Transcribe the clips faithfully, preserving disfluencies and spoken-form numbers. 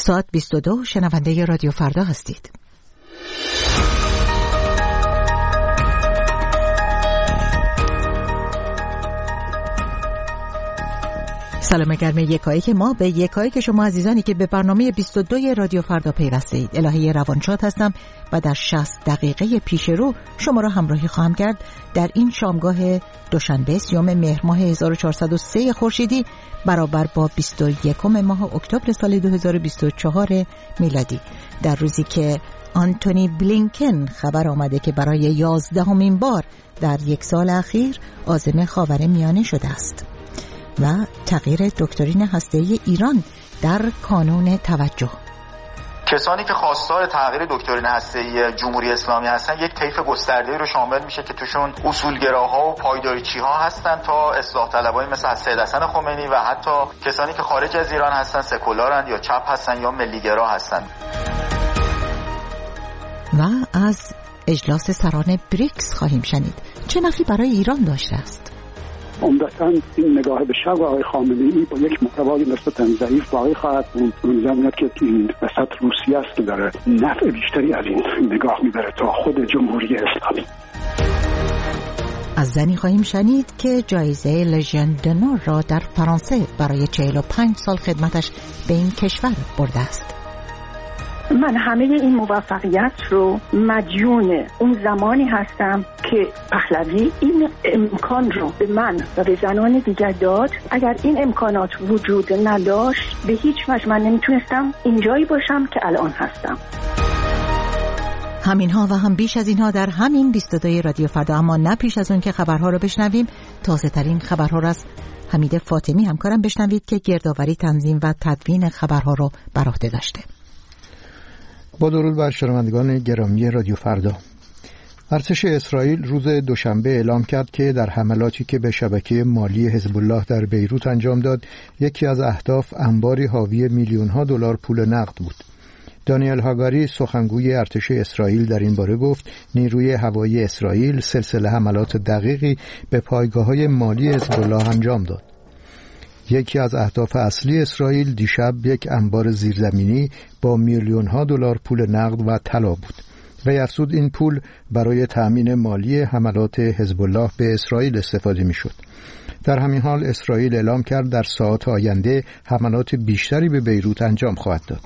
ساعت بیست و دو شنونده رادیو فردا هستید. سلام گرم یکایی که ما به یکایی که شما عزیزانی که به برنامه بیست و دو رادیو فردا پیوسته اید. الهه روانشاد هستم و در شصت دقیقه پیش رو شما را همراهی خواهم کرد در این شامگاه دوشنبه سیوم مهر ماه هزار و چهارصد و سه خورشیدی برابر با بیست و یکم ماه اکتبر سال دو هزار و بیست و چهار میلادی، در روزی که آنتونی بلینکن خبر آمده که برای یازدهمین بار در یک سال اخیر عازم خاورمیانه شده است و تغییر دکترین هسته‌ای ایران در کانون توجه. کسانی که خواستار تغییر دکترین هسته‌ای جمهوری اسلامی هستن یک طیف گسترده‌ای رو شامل میشه که توشون اصولگراها و پایداریچی‌ها هستن تا اصلاح طلبایی مثل سید حسن خمینی و حتی کسانی که خارج از ایران هستن، سکولارن یا چپ هستن یا ملیگرا هستن. و از اجلاس سران بریکس خواهیم شنید چه نفعی برای ایران داشته است. عمدتاً این نگاه به شرق آقای خامنه‌ای با یک محتوای نسبتاً ضعیف باقی خواهد بود. من میاد که این وسط روسیه است که داره نفع بیشتری از این نگاه میبره تا خود جمهوری اسلامی. از زنی خواهیم شنید که جایزه لژند دونور را در فرانسه برای چهل و پنج سال خدمتش به این کشور برده است. من همه این موفقیت رو مدیون اون زمانی هستم که پهلوی این امکان رو به من و به زنان دیگر داد. اگر این امکانات وجود نداشت به هیچ وجه من نمیتونستم اینجایی باشم که الان هستم. همینها و هم بیش از اینها در همین بیست و دو رادیو فردا، اما نه پیش از اون که خبرها رو بشنویم تازه ترین خبرها رو از حمید فاطمی همکارم بشنوید که گردآوری، تنظیم و تدوین خبرها رو بر عهده داشته. با درود بر شنوندگان گرامی رادیو فردا. ارتش اسرائیل روز دوشنبه اعلام کرد که در حملاتی که به شبکه مالی حزب الله در بیروت انجام داد، یکی از اهداف انباری حاوی میلیون‌ها دلار پول نقد بود. دانیل هاگاری سخنگوی ارتش اسرائیل در این باره گفت نیروی هوایی اسرائیل سلسله حملات دقیقی به پایگاه‌های مالی حزب الله انجام داد. یکی از اهداف اصلی اسرائیل دیشب یک انبار زیرزمینی با میلیون‌ها دلار پول نقد و طلا بود و افزود این پول برای تأمین مالی حملات حزب الله به اسرائیل استفاده می‌شد. در همین حال اسرائیل اعلام کرد در ساعات آینده حملات بیشتری به بیروت انجام خواهد داد.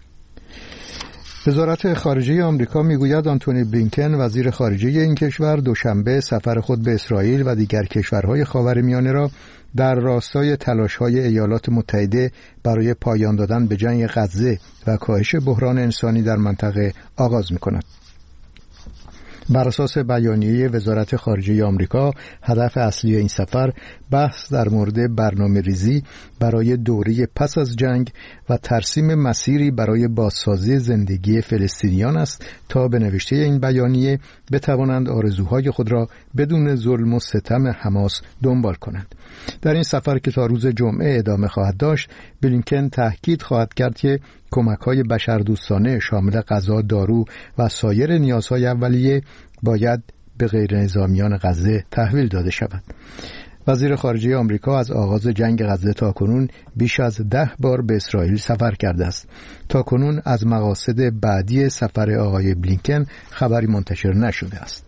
وزارت خارجه آمریکا میگوید آنتونی بلینکن وزیر خارجه این کشور دوشنبه سفر خود به اسرائیل و دیگر کشورهای خاورمیانه را در راستای تلاش‌های ایالات متحده برای پایان دادن به جنگ غزه و کاهش بحران انسانی در منطقه آغاز می‌کند. بر اساس بیانیه وزارت خارجه آمریکا، هدف اصلی این سفر بحث در مورد برنامه‌ریزی برای دوره پس از جنگ و ترسیم مسیری برای بازسازی زندگی فلسطینیان است تا به نوشته این بیانیه بتوانند آرزوهای خود را بدون ظلم و ستم حماس دنبال کنند. در این سفر که تا روز جمعه ادامه خواهد داشت، بلینکن تاکید خواهد کرد که کمک‌های بشردوستانه شامل غذا، دارو و سایر نیازهای اولیه باید به غیر نظامیان غزه تحویل داده شود. وزیر خارجه آمریکا از آغاز جنگ غزه تا کنون بیش از ده بار به اسرائیل سفر کرده است. تا کنون از مقاصد بعدی سفر آقای بلینکن خبری منتشر نشده است.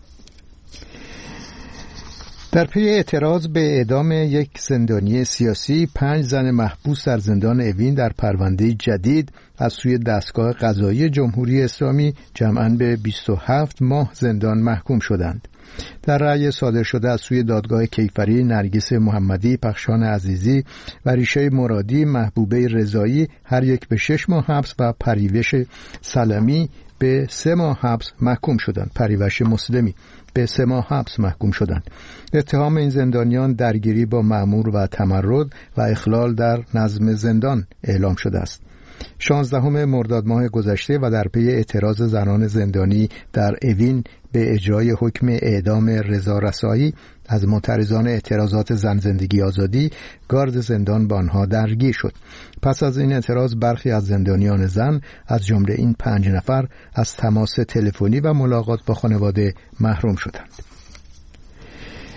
در پی اعتراض به اعدام یک زندانی سیاسی، پنج زن محبوس در زندان اوین در پرونده جدید از سوی دستگاه قضایی جمهوری اسلامی جمعاً به بیست و هفت ماه زندان محکوم شدند. در رأی صادر شده از سوی دادگاه کیفری، نرگس محمدی، پخشان عزیزی و ریشه مرادی، محبوبه رضایی هر یک به شش ماه حبس و پریوش سلمی به سه ماه حبس محکوم شدند. پریوش مسلمی به سه ماه حبس محکوم شدند. اتهام این زندانیان درگیری با مأمور و تمرد و اخلال در نظم زندان اعلام شده است. شانزدهم مرداد ماه گذشته و در پی اعتراض زنان زندانی در اوین به اجرای حکم اعدام رضا رسایی از معترضان اعتراضات زن زندگی آزادی، گارد زندان با آنها درگیر شد. پس از این اعتراض برخی از زندانیان زن از جمله این پنج نفر از تماس تلفنی و ملاقات با خانواده محروم شدند.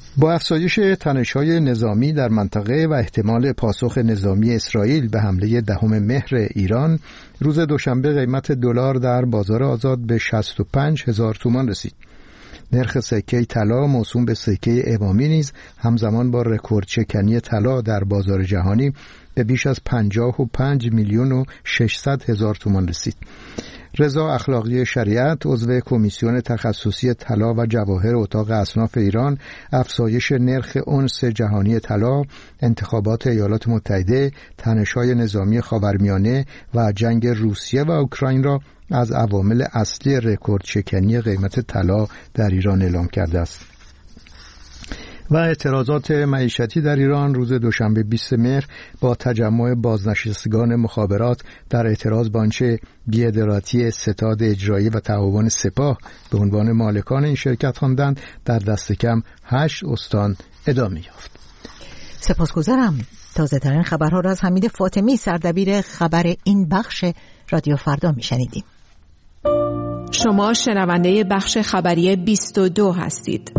با افزایش تنش‌های نظامی در منطقه و احتمال پاسخ نظامی اسرائیل به حمله دهم مهر ایران، روز دوشنبه قیمت دلار در بازار آزاد به شصت و پنج هزار تومان رسید. نرخ سکه طلا موسوم به سکه امامی نیز همزمان با رکورد شکنی طلا در بازار جهانی به بیش از پنجاه و پنج میلیون و ششصد هزار تومان رسید. رضا اخلاقی شریعت، عضو کمیسیون تخصصی طلا و جواهر اتاق اصناف ایران، افزایش نرخ اونس جهانی طلا، انتخابات ایالات متحده، تنش‌های نظامی خاورمیانه و جنگ روسیه و اوکراین را از عوامل اصلی رکورد شکنی قیمت طلا در ایران اعلام کرده است. و اعتراضات معیشتی در ایران روز دوشنبه بیست مهر با تجمع بازنشستگان مخابرات در اعتراض به آنچه بی‌عدالتی ستاد اجرایی و تعاون سپاه به عنوان مالکان این شرکت خواندند در دست کم هشت استان ادامه یافت. سپاسگزارم. تازه ترین خبرها را از حمید فاطمی، سردبیر خبر این بخش رادیو فردا میشنیدیم. شما شنونده بخش خبری بیست و دو هستید.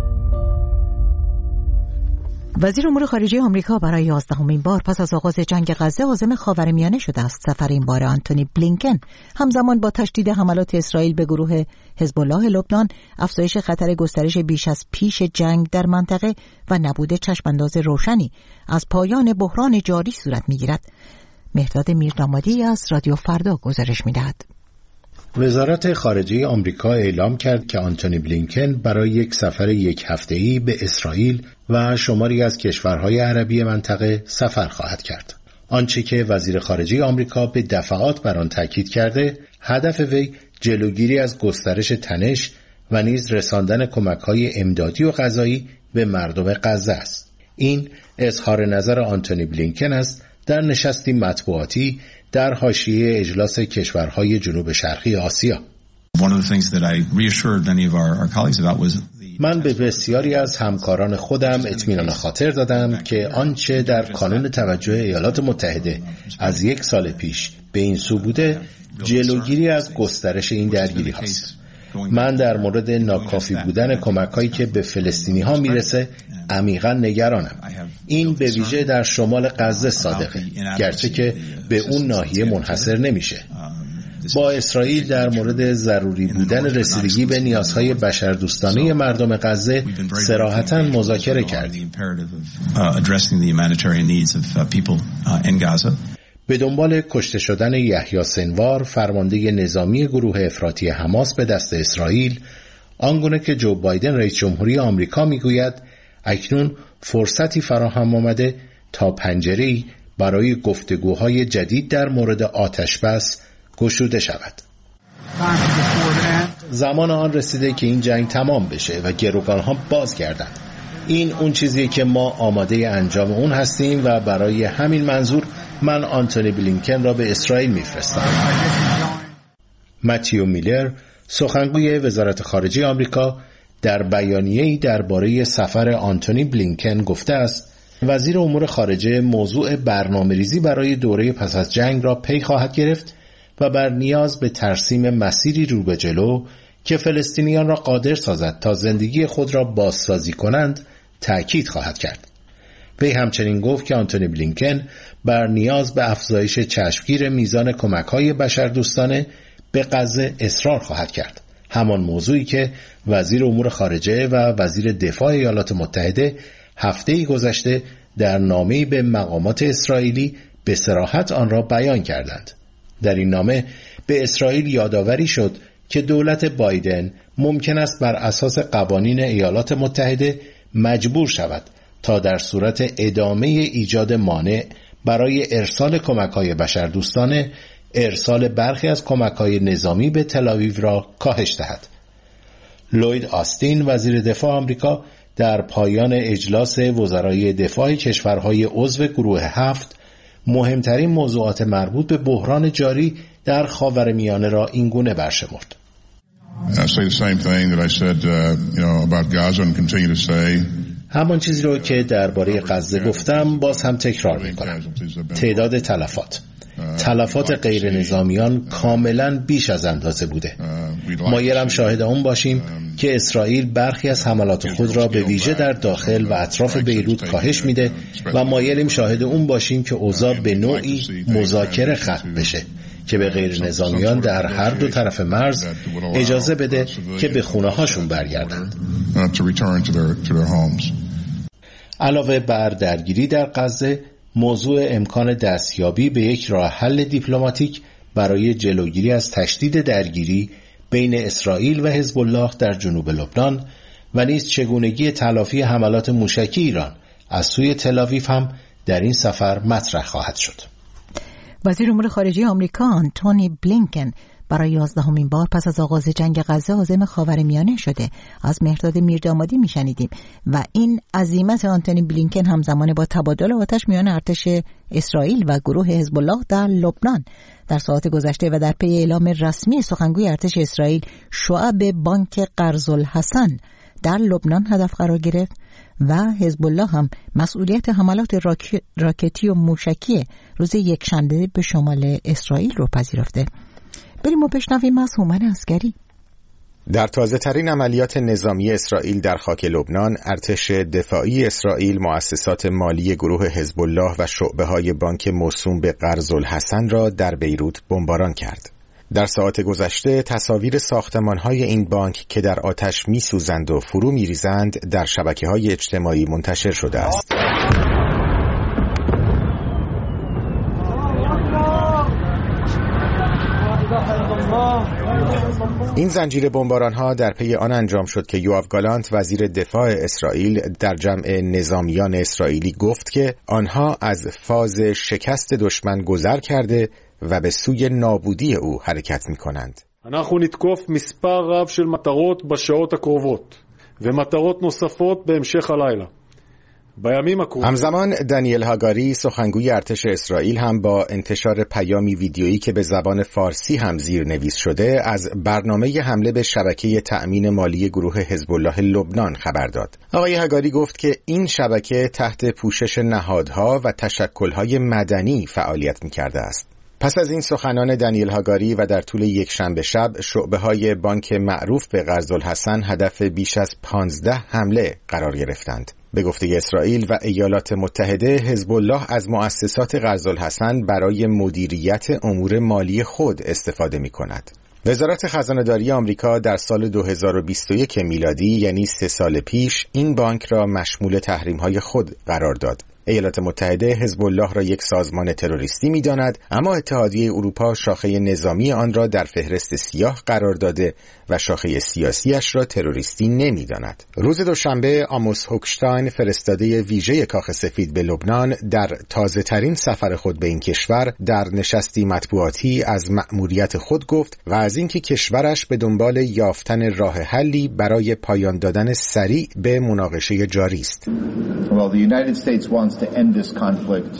وزیر امور خارجه آمریکا برای یازدهمین بار پس از آغاز جنگ غزه عازم خاورمیانه شده است. سفر این بار آنتونی بلینکن همزمان با تشدید حملات اسرائیل به گروه حزب الله لبنان، افزایش خطر گسترش بیش از پیش جنگ در منطقه و نبود چشمانداز روشنی از پایان بحران جاری صورت می‌گیرد. مهرداد میرنمادی از رادیو فردا گزارش می‌دهد. وزارت خارجه آمریکا اعلام کرد که آنتونی بلینکن برای یک سفر یک هفته‌ای به اسرائیل و شماری از کشورهای عربی منطقه سفر خواهد کرد. آنچه که وزیر خارجه آمریکا به دفعات بر آن تاکید کرده، هدف وی جلوگیری از گسترش تنش و نیز رساندن کمک‌های امدادی و غذایی به مردم غزه است. این اظهار نظر آنتونی بلینکن است در نشستی مطبوعاتی در حاشیه اجلاس کشورهای جنوب شرقی آسیا. من به بسیاری از همکاران خودم اطمینان خاطر دادم که آنچه در کانون توجه ایالات متحده از یک سال پیش به این سو بوده، جلوگیری از گسترش این درگیری هاست. من در مورد ناکافی بودن کمک‌هایی که به فلسطینی ها میرسه عمیقاً نگرانم. این به ویژه در شمال غزه صادقه، گرچه که به اون ناحیه منحصر نمیشه. با اسرائیل در مورد ضروری بودن رسیدگی به نیازهای بشردوستانه مردم غزه صراحتاً مذاکره کردیم. به دنبال کشته شدن یحیی سنوار، فرمانده نظامی گروه افراطی حماس به دست اسرائیل، آنگونه که جو بایدن رئیس جمهوری آمریکا میگوید اکنون فرصتی فراهم آمده تا پنجره‌ای برای گفتگوهای جدید در مورد آتش بس گشوده شود. زمان آن رسیده که این جنگ تمام بشه و گروگانها بازگردند. این اون چیزیه که ما آماده انجام اون هستیم و برای همین منظور من آنتونی بلینکن را به اسرائیل میفرستم. متیو میلر، سخنگوی وزارت خارجه آمریکا، در بیانیه‌ای درباره سفر آنتونی بلینکن گفته است وزیر امور خارجه موضوع برنامه‌ریزی برای دوره پس از جنگ را پی خواهد گرفت و بر نیاز به ترسیم مسیری رو به جلو که فلسطینیان را قادر سازد تا زندگی خود را بازسازی کنند تأکید خواهد کرد. وی همچنین گفت که آنتونی بلینکن بر نیاز به افزایش چشمگیر میزان کمک‌های بشردوستانه به غزه اصرار خواهد کرد، همان موضوعی که وزیر امور خارجه و وزیر دفاع ایالات متحده هفته‌ای گذشته در نامه‌ای به مقامات اسرائیلی به صراحت آن را بیان کردند. در این نامه به اسرائیل یادآوری شد که دولت بایدن ممکن است بر اساس قوانین ایالات متحده مجبور شود تا در صورت ادامه ایجاد مانع برای ارسال کمک‌های بشردوستانه، ارسال برخی از کمک‌های نظامی به تل‌آویو را کاهش دهد. لوید آستین، وزیر دفاع آمریکا، در پایان اجلاس وزرای دفاع کشورهای عضو گروه هفت مهمترین موضوعات مربوط به بحران جاری در خاورمیانه را اینگونه برشمرد. همان چیزی رو که درباره غزه گفتم باز هم تکرار می‌کنم. تعداد تلفات تلفات غیر نظامیان کاملا بیش از اندازه بوده. مایلم شاهد اون باشیم که اسرائیل برخی از حملات خود را به ویژه در داخل و اطراف بیروت کاهش میده و مایلیم شاهد اون باشیم که اوضاع به نوعی مذاکره ختم بشه که به غیر نظامیان در هر دو طرف مرز اجازه بده که به خونه هاشون برگردند. علاوه بر درگیری در غزه، موضوع امکان دستیابی به یک راه حل دیپلماتیک برای جلوگیری از تشدید درگیری بین اسرائیل و حزب الله در جنوب لبنان و نیز چگونگی تلافی حملات موشکی ایران از سوی تل‌آویو هم در این سفر مطرح خواهد شد. وزیر امور خارجه آمریکا آنتونی بلینکن برای یازدهمین بار پس از آغاز جنگ غزه عازم خاورمیانه شده. از مهرداد میردامادی میشنیدیم و این عزیمت آنتونی بلینکن همزمان با تبادل آتش میان ارتش اسرائیل و گروه حزب الله در لبنان. در ساعات گذشته و در پی اعلام رسمی سخنگوی ارتش اسرائیل، شعب بانک قرض‌الحسن در لبنان هدف قرار گرفت و حزب الله هم مسئولیت حملات راکتی و موشکی روز یکشنبه به شمال اسرائیل رو پذیرفته. بریم و بشنویم از هومن عسگری. در تازه ترین عملیات نظامی اسرائیل در خاک لبنان، ارتش دفاعی اسرائیل مؤسسات مالی گروه حزب الله و شعبه‌های بانک موسوم به قرض‌الحسن را در بیروت بمباران کرد. در ساعات گذشته تصاویر ساختمان‌های این بانک که در آتش می‌سوزند و فرو می‌ریزند در شبکه‌های اجتماعی منتشر شده است. این زنجیره بمباران‌ها در پی آن انجام شد که یوآف گالانت وزیر دفاع اسرائیل در جمع نظامیان اسرائیلی گفت که آنها از فاز شکست دشمن گذر کرده و به سوی نابودی او حرکت می‌کنند. אנחנו נתקוף מספר רב של מטרות בשעות הקרובות ומטרות נוספות בהמשך הלילה. همزمان دانیل هاگاری سخنگوی ارتش اسرائیل هم با انتشار پیامی ویدیویی که به زبان فارسی هم زیرنویس شده از برنامه حمله به شبکه تأمین مالی گروه حزب الله لبنان خبر داد. آقای هاگاری گفت که این شبکه تحت پوشش نهادها و تشکل‌های مدنی فعالیت می‌کرده است. پس از این سخنان دانیل هاگاری و در طول یک شنبه شب شعبه‌های بانک معروف به قرض‌الحسن هدف بیش از پانزده حمله قرار گرفتند. به گفته اسرائیل و ایالات متحده، حزب الله از مؤسسات قرض‌الحسن برای مدیریت امور مالی خود استفاده می‌کند. وزارت خزانه‌داری آمریکا در سال دو هزار و بیست و یک میلادی، یعنی سه سال پیش، این بانک را مشمول تحریم‌های خود قرار داد. ایالات متحده حزب الله را یک سازمان تروریستی می‌داند، اما اتحادیه اروپا شاخه نظامی آن را در فهرست سیاه قرار داده و شاخه سیاسیش را تروریستی نمی‌داند. روز دوشنبه آموس هوکشتاین، فرستاده ویژه کاخ سفید به لبنان، در تازه‌ترین سفر خود به این کشور در نشستی مطبوعاتی از مأموریت خود گفت و از اینکه کشورش به دنبال یافتن راه حلی برای پایان دادن سریع به مناقشه جاری است. Well, the United States wants to end this conflict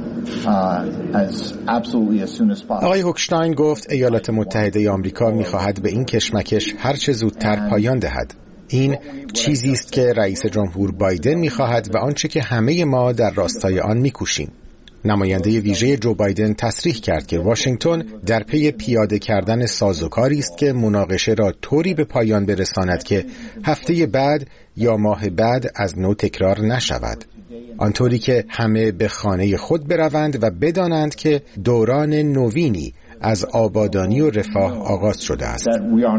uh, as absolutely as soon as possible. آقای هوکشتاین گفت ایالات متحده آمریکا می‌خواهد به این کشمکش هر چه زودتر پایان دهد. این چیزی است که رئیس جمهور بایدن می‌خواهد و آنچه که همه ما در راستای آن می‌کوشیم. نماینده ویژه جو بایدن تصریح کرد که واشنگتن در پی پیاده کردن سازوکاری است که مناقشه را طوری به پایان برساند که هفته بعد یا ماه بعد از نو تکرار نشود، آنطوری که همه به خانه خود بروند و بدانند که دوران نوینی از آبادانی و رفاه آغاز شده است.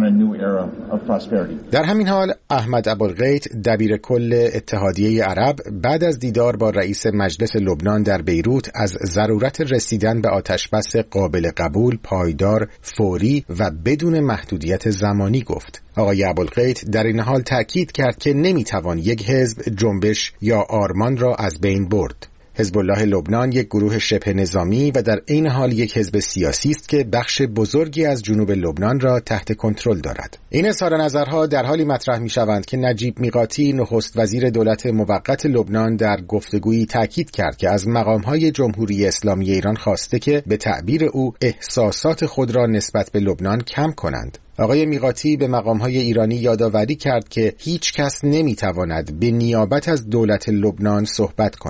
در همین حال احمد ابوالغیت، دبیر کل اتحادیه عرب، بعد از دیدار با رئیس مجلس لبنان در بیروت از ضرورت رسیدن به آتشبس قابل قبول، پایدار، فوری و بدون محدودیت زمانی گفت. آقای ابوالغیت در این حال تأکید کرد که نمیتوان یک حزب، جنبش یا آرمان را از بین برد. حزب الله لبنان یک گروه شبه نظامی و در عین حال یک حزب سیاسی است که بخش بزرگی از جنوب لبنان را تحت کنترل دارد. این اظهار نظرها در حالی مطرح می شوند که نجیب میقاتی، نخست وزیر دولت موقت لبنان، در گفتگویی تاکید کرد که از مقام‌های جمهوری اسلامی ایران خواسته که به تعبیر او احساسات خود را نسبت به لبنان کم کنند. آقای میقاتی به مقام‌های ایرانی یادآوری کرد که هیچ کس نمی‌تواند به نیابت از دولت لبنان صحبت کند.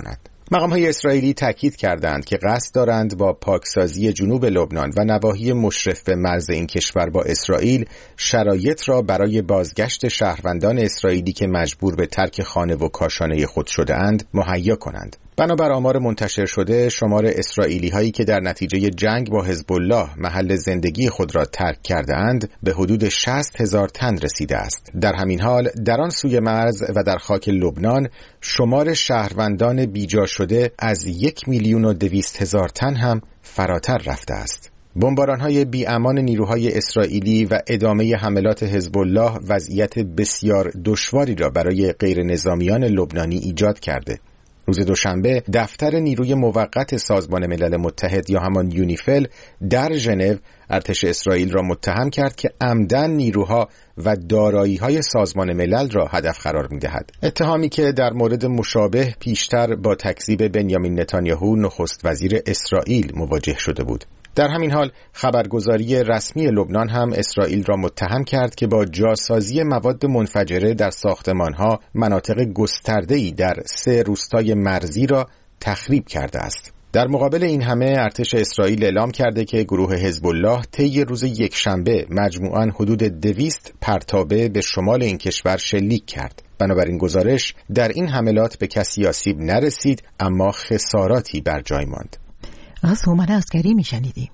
مقام‌های اسرائیلی تاکید کردند که قصد دارند با پاکسازی جنوب لبنان و نواحی مشرف به مرز این کشور با اسرائیل شرایط را برای بازگشت شهروندان اسرائیلی که مجبور به ترک خانه و کاشانه خود شده‌اند مهیا کنند. بنابر آمار منتشر شده، شمار اسرائیلی هایی که در نتیجه جنگ با حزب الله محل زندگی خود را ترک کرده اند به حدود شصت هزار تن رسیده است. در همین حال در آن سوی مرز و در خاک لبنان شمار شهروندان بیجا شده از یک میلیون و دویست هزار تن هم فراتر رفته است. بمباران‌های بی‌امان نیروهای اسرائیلی و ادامه حملات حزب الله وضعیت بسیار دشواری را برای غیر نظامیان لبنانی ایجاد کرده. روز دوشنبه دفتر نیروی موقت سازمان ملل متحد یا همان یونیفل در ژنو ارتش اسرائیل را متهم کرد که عمدن نیروها و دارایی‌های سازمان ملل را هدف قرار می‌دهد. اتهامی که در مورد مشابه پیشتر با تکذیب بنیامین نتانیاهو نخست وزیر اسرائیل مواجه شده بود. در همین حال خبرگزاری رسمی لبنان هم اسرائیل را متهم کرد که با جاسازی مواد منفجره در ساختمان‌ها مناطق گسترده‌ای در سه روستای مرزی را تخریب کرده است. در مقابل این همه ارتش اسرائیل اعلام کرده که گروه حزب الله طی روز یکشنبه مجموعاً حدود دویست پرتابه به شمال این کشور شلیک کرد. بنابراین گزارش در این حملات به کسی آسیب نرسید، اما خساراتی بر جای ماند. از هومن عسکری میشنیدیم.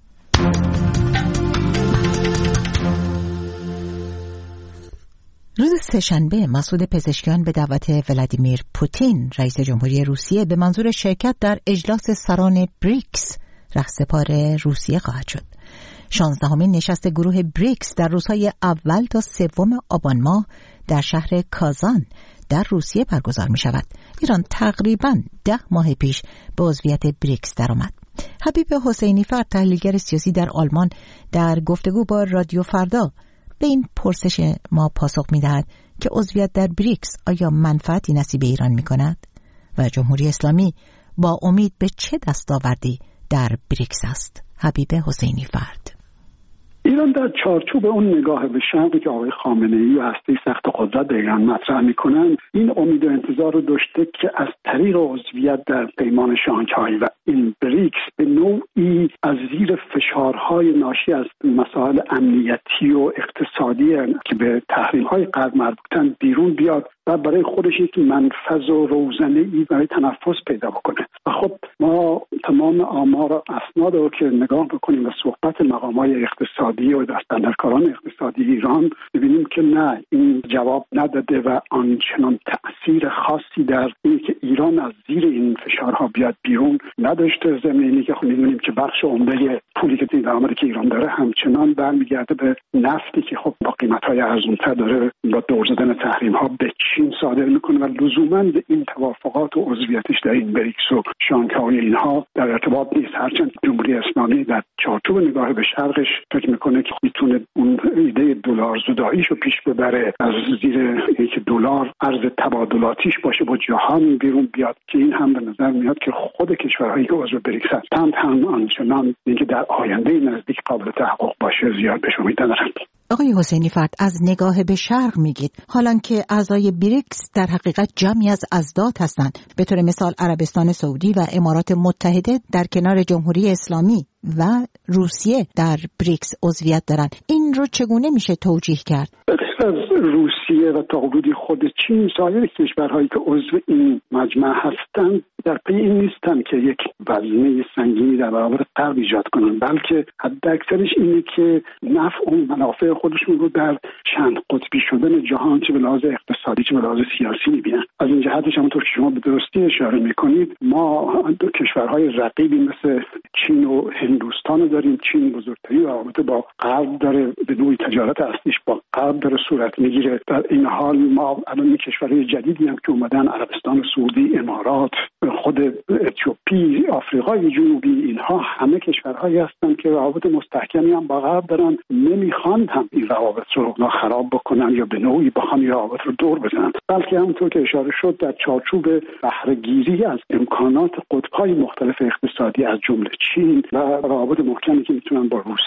روز سه‌شنبه مسعود پزشکیان به دعوت ولادیمیر پوتین رئیس جمهوری روسیه به منظور شرکت در اجلاس سران بریکس رهسپار روسیه خواهد شد. شانزدهمین نشست گروه بریکس در روزهای اول تا سوم آبان ماه در شهر کازان در روسیه برگزار می شود. ایران تقریباً ده ماه پیش به عضویت بریکس درآمد. حبیب حسینی فرد تحلیلگر سیاسی در آلمان در گفتگو با رادیو فردا به این پرسش ما پاسخ می دهد که عضویت در بریکس آیا منفعتی نصیب ایران می کند و جمهوری اسلامی با امید به چه دستاوردی در بریکس است. حبیب حسینی فرد: ایران در چارچوب اون نگاه به شرقی که آقای خامنه‌ای و هسته سخت قدرت در ایران مطرح می‌کنند، این امید و انتظار رو داشته که از طریق عضویت در پیمان شانگهای و این بریکس به نوعی از زیر فشارهای ناشی از مسائل امنیتی و اقتصادی که به تحریم‌های غرب مربوطن بیرون بیاد و برای خودش یک منفذ و روزنه‌ای برای تنفس پیدا بکنه. و خب ما تمام آمار و اسناد رو که نگاه بکنیم و صحبت مقام‌های اقتصادی و دستاندرکاران اقتصادی ایران ببینیم که نه، این جواب نداده و آنچنان تأثیر خاصی در این که ایران از زیر این فشارها بیاد بیرون نداشته. زمینی که خب می‌دونیم که بخش عمده پولی که درآمدی که ایران داره همچنان برمیگرده به نفتی که خب با قیمت‌های ارزان‌تر داره با دور زدن تحریم‌ها به چین صادر میکنه و لزوماً به این توافقات و عضویتش در این بریکس و شانگهای اینها در ارتباط نیست. هرچند جمهوری اسلامی در چارچوب نگاه به شرقش فکر میکنه که میتونه اون ایده دلار زداییش رو پیش ببره، از زیر اینکه دلار ارز تبادلاتیش باشه با جهان بیرون بیاد، که این هم به نظر میاد که خود کشورهایی که عضو بریکس هستند هم آنچنان اینکه در آینده نزدیک قابل تحقق باشه زیاد بهش امید ندارند. آقای حسینی فرد، از نگاه به شرق میگید، حالان که اعضای بریکس در حقیقت جمعی از اضداد هستند. به طور مثال عربستان سعودی و امارات متحده در کنار جمهوری اسلامی و روسیه در بریکس عضویت دارند. این رو چگونه میشه توجیه کرد؟ از روسیه و تا حدودی خود چین، سایر کشورهایی که عضو این مجمع هستند در پی این نیستند که یک وزنه سنگینی در برابر غرب ایجاد کنند، بلکه حد اکثرش اینه که نفع و منافع خودشون رو در چند قطبی شدن جهان، چه به لحاظ اقتصادی چه به لحاظ سیاسی میبینن. از این جهتش همونطور که شما به درستی اشاره میکنید، ما دو کشورهای رقیبی مثل چین و هندوستان رو داریم. چین بزرگترین روابط با غرب داره، به نوعی تجارت اصلیش با غرب داره صورت میگیره. در این حال ما الان کشورهای جدیدی هم که اومدن، عربستان سعودی، امارات، خود اتیوپی، آفریقای جنوبی، اینها همه کشورهایی هستند که روابط مستحکمی هم با غرب دارن. نمیخوان هم این روابط رو خراب بکنن یا به نوعی بخوان این روابط رو دور بزنن، بلکه همونطور که اشاره شد در چارچوب بهره‌گیری از امکانات قطب‌های مختلف اقتصادی از جمله چین و روابط محکمی که میتونن با روسیه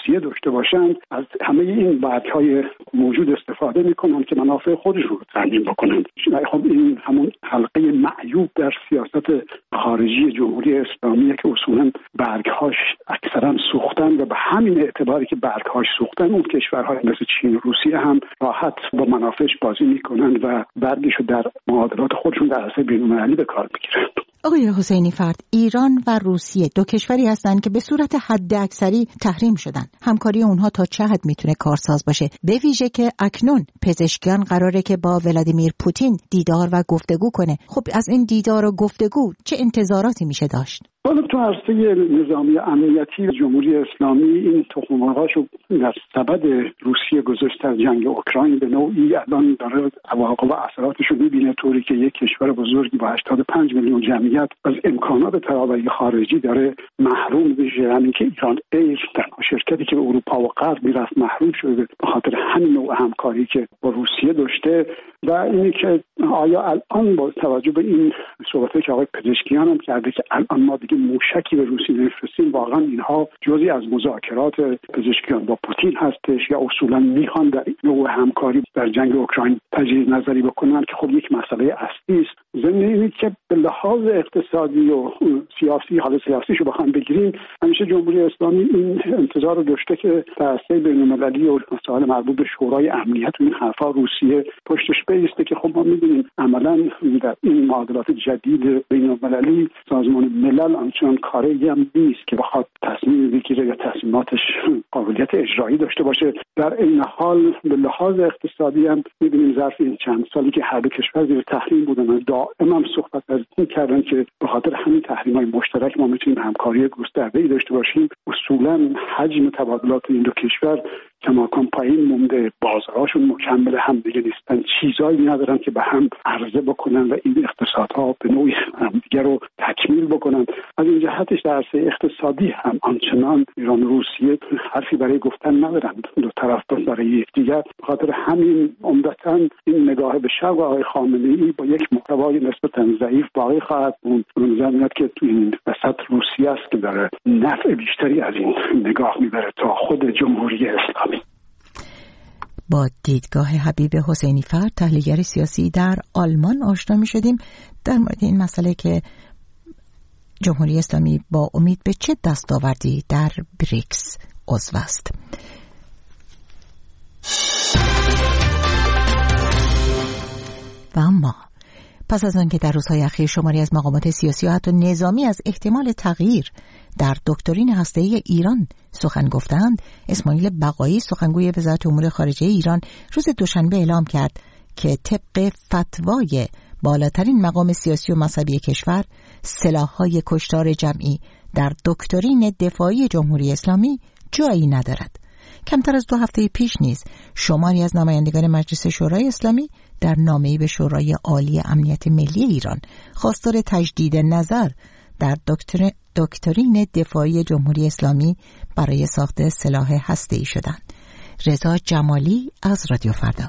روسیه داشته باشند از همه این برگ‌های موجود استفاده میکنن که منافع خودشون رو تامین بکنن. خب این همون حلقه معیوب در سیاست خارجی جمهوری اسلامی که اصولاً برگ‌هاش اکثرا سوختن و به همین اعتباری که برگ‌هاش سوختن اون کشورهای مثل چین و روسیه هم راحت با منافعش بازی میکنن و برگشو در معادلات خودشون در عرصه بین‌المللی به کار میگیرن. آقای حسینی فرد، ایران و روسیه دو کشوری هستند که به صورت حد اکثری تحریم شدن. همکاری اونها تا چه حد میتونه کارساز باشه؟ به ویژه که اکنون پزشکیان قراره که با ولادیمیر پوتین دیدار و گفتگو کنه. خب از این دیدار و گفتگو چه انتظاراتی میشه داشت؟ حالا تو عرصه نظامی امنیتی جمهوری اسلامی این تخم‌مرغاشو در سبد روسیه گذاشت از جنگ اوکراین به نوعی الان داره عواقب و اثراتشو میبینه، طوری که یک کشور بزرگی با هشتاد و پنج میلیون جمعیت از امکانات تداولی خارجی داره محروم میشه. همین که ایران ایر تنها شرکتی که به اروپا و غرب میرفت محروم شده به خاطر همین نوع همکاری که با روسیه داشته. و اینی که آیا الان با توجه به این صحبتی که آقای پزشکیان هم کرده که الان ما دیگه موشکی به روسیه نفرستیم، واقعا اینها جزئی از مذاکرات پزشکیان با پوتین هستش یا اصولا میخوان در نوع همکاری در جنگ اوکراین تجدید نظری بکنن که خب یک مسئله اصلی است. ضمن اینی که به لحاظ اقتصادی و سیاسی، حال سیاسیشو بخوام بگیریم، همیشه جمهوری اسلامی این انتظار رو داشته که در عرصه بین‌المللی و مسائل مربوط به شورای امنیت و این حرفا روسیه پشتش بیسته که خب ما می‌بینیم عملاً در این معادلات جدید بین‌المللی سازمان ملل آنچنان کاری هم نیست که بخواد تصمیم بگیره یا تصمیماتش قابلیت اجرایی داشته باشه. در این حال به لحاظ اقتصادی هم می‌بینیم ظرف این چند سالی که هر دو کشور زیر تحریم بودن و دائما صحبت از این کردن که به خاطر همین تحریم‌های مشترک ما می‌تونیم همکاری گسترده‌ای داشته باشیم. اصولاً حجم تبادلات این دو کشور کماکان پایین مونده، بازارهاشون مکمل هم دیگه نیستن، چیزایی ندارن که به هم عرضه بکنن و این اقتصادها به نوعی همدیگه رو تکمیل بکنن. از این جهتش در عرصه اقتصادی هم آنچنان ایران و روسیه حرفی برای گفتن ندارن، دو طرف برای یکدیگر. به خاطر همین عمدتاً این نگاه به شرق آقای خامنه‌ای با یک محتوای نسبتاً ضعیف باقی خواهد بود. من میاد که تو این وسط روسیه است که داره نفع بیشتری از این نگاه میبره تا خود جمهوری اسلامی. با دیدگاه حبیب حسینی فرد، تحلیلگر سیاسی در آلمان آشنا می شدیم در مورد این مسئله که جمهوری اسلامی با امید به چه دستاوردی در بریکس عضو است. و اما پس از آن که در روزهای اخیر شماری از مقامات سیاسی و حتی نظامی از احتمال تغییر در دکترین هسته‌ای ایران سخن گفتند، اسماعیل بقایی سخنگوی وزارت امور خارجه ایران روز دوشنبه اعلام کرد که طبق فتوای بالاترین مقام سیاسی و مذهبی کشور، سلاح‌های کشتار جمعی در دکترین دفاعی جمهوری اسلامی جایی ندارد. کمتر از دو هفته پیش نیز شماری از نمایندگان مجلس شورای اسلامی در نامه‌ای به شورای عالی امنیت ملی ایران خواستار تجدید نظر در دکتر... دکترین دفاعی جمهوری اسلامی برای ساخت سلاح هسته‌ای شدند. رضا جمالی از رادیو فردا.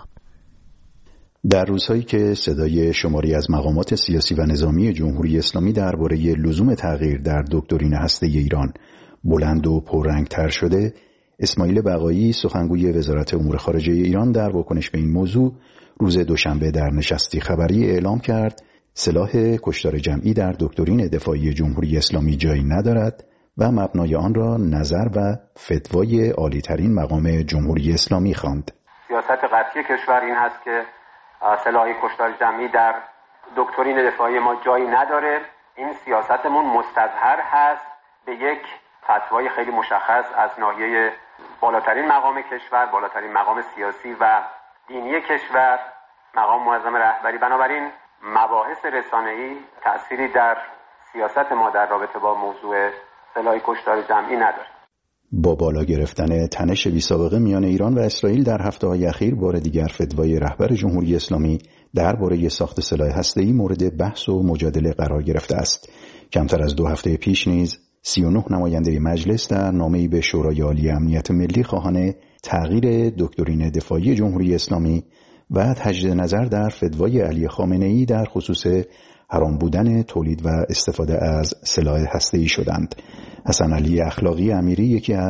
در روزهایی که صدای شماری از مقامات سیاسی و نظامی جمهوری اسلامی درباره لزوم تغییر در دکترین هسته‌ای ایران بلند و پررنگ‌تر شده، اسماعیل بقایی سخنگوی وزارت امور خارجه ایران در واکنش به این موضوع روز دوشنبه در نشستی خبری اعلام کرد سلاح کشتار جمعی در دکترین دفاعی جمهوری اسلامی جایی ندارد و مبنای آن را نظر و فتوای عالی‌ترین مقام جمهوری اسلامی خواند. سیاست قطعی کشور این هست که سلاح کشتار جمعی در دکترین دفاعی ما جایی نداره. این سیاستمون مستظهر هست به یک فتوای خیلی مشخص از ناحیه بالاترین مقام کشور، بالاترین مقام سیاسی و دینی کشور، مقام معظم رهبری. بنابراین مباحث رسانه‌ای تأثیری در سیاست ما در رابطه با موضوع سلاح کشتار جمعی نداره. با بالا گرفتن تنش بی‌سابقه میان ایران و اسرائیل در هفته‌های اخیر، بار دیگر فتوای رهبر جمهوری اسلامی درباره ساخت سلاح هسته‌ای مورد بحث و مجادله قرار گرفته است. کمتر از دو هفته پیش نیز سی و نه نماینده مجلس در نامه‌ای به شورای عالی امنیت ملی خواهان تغییر دکترین دفاعی جمهوری اسلامی و تجدید نظر در فتوای علی خامنه‌ای در خصوص حرام بودن تولید و استفاده از سلاح هسته‌ای شدند. حسن علی اخلاقی امیری، یکی از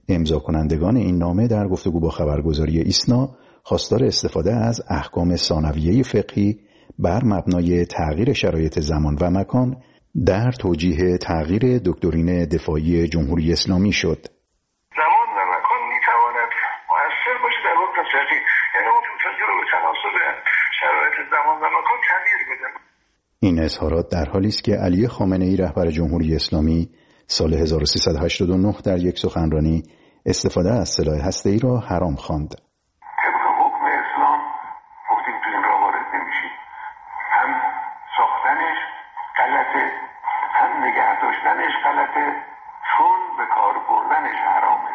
امضا کنندگان این نامه در گفتگو با خبرگزاری ایسنا خواستار استفاده از احکام ثانویه فقهی بر مبنای تغییر شرایط زمان و مکان در توجیه تغییر دکترین دفاعی جمهوری اسلامی شد. زمان و مکان میتواند مؤثر باشه در حکم فقهی، یعنی اون فقهی رو به تناسب شرایط زمان و مکان تغییر بده. این اظهارات در حالی است که علی خامنه‌ای رهبر جمهوری اسلامی سال هزار و سیصد و هشتاد و نه در یک سخنرانی استفاده از سلاح هسته‌ای را حرام خواند. طبق حکم اسلام گفتیم تو این راه وارد نمیشیم. هم ساختنش غلطه، هم نگه داشتنش غلطه، چون به کار بردنش حرامه.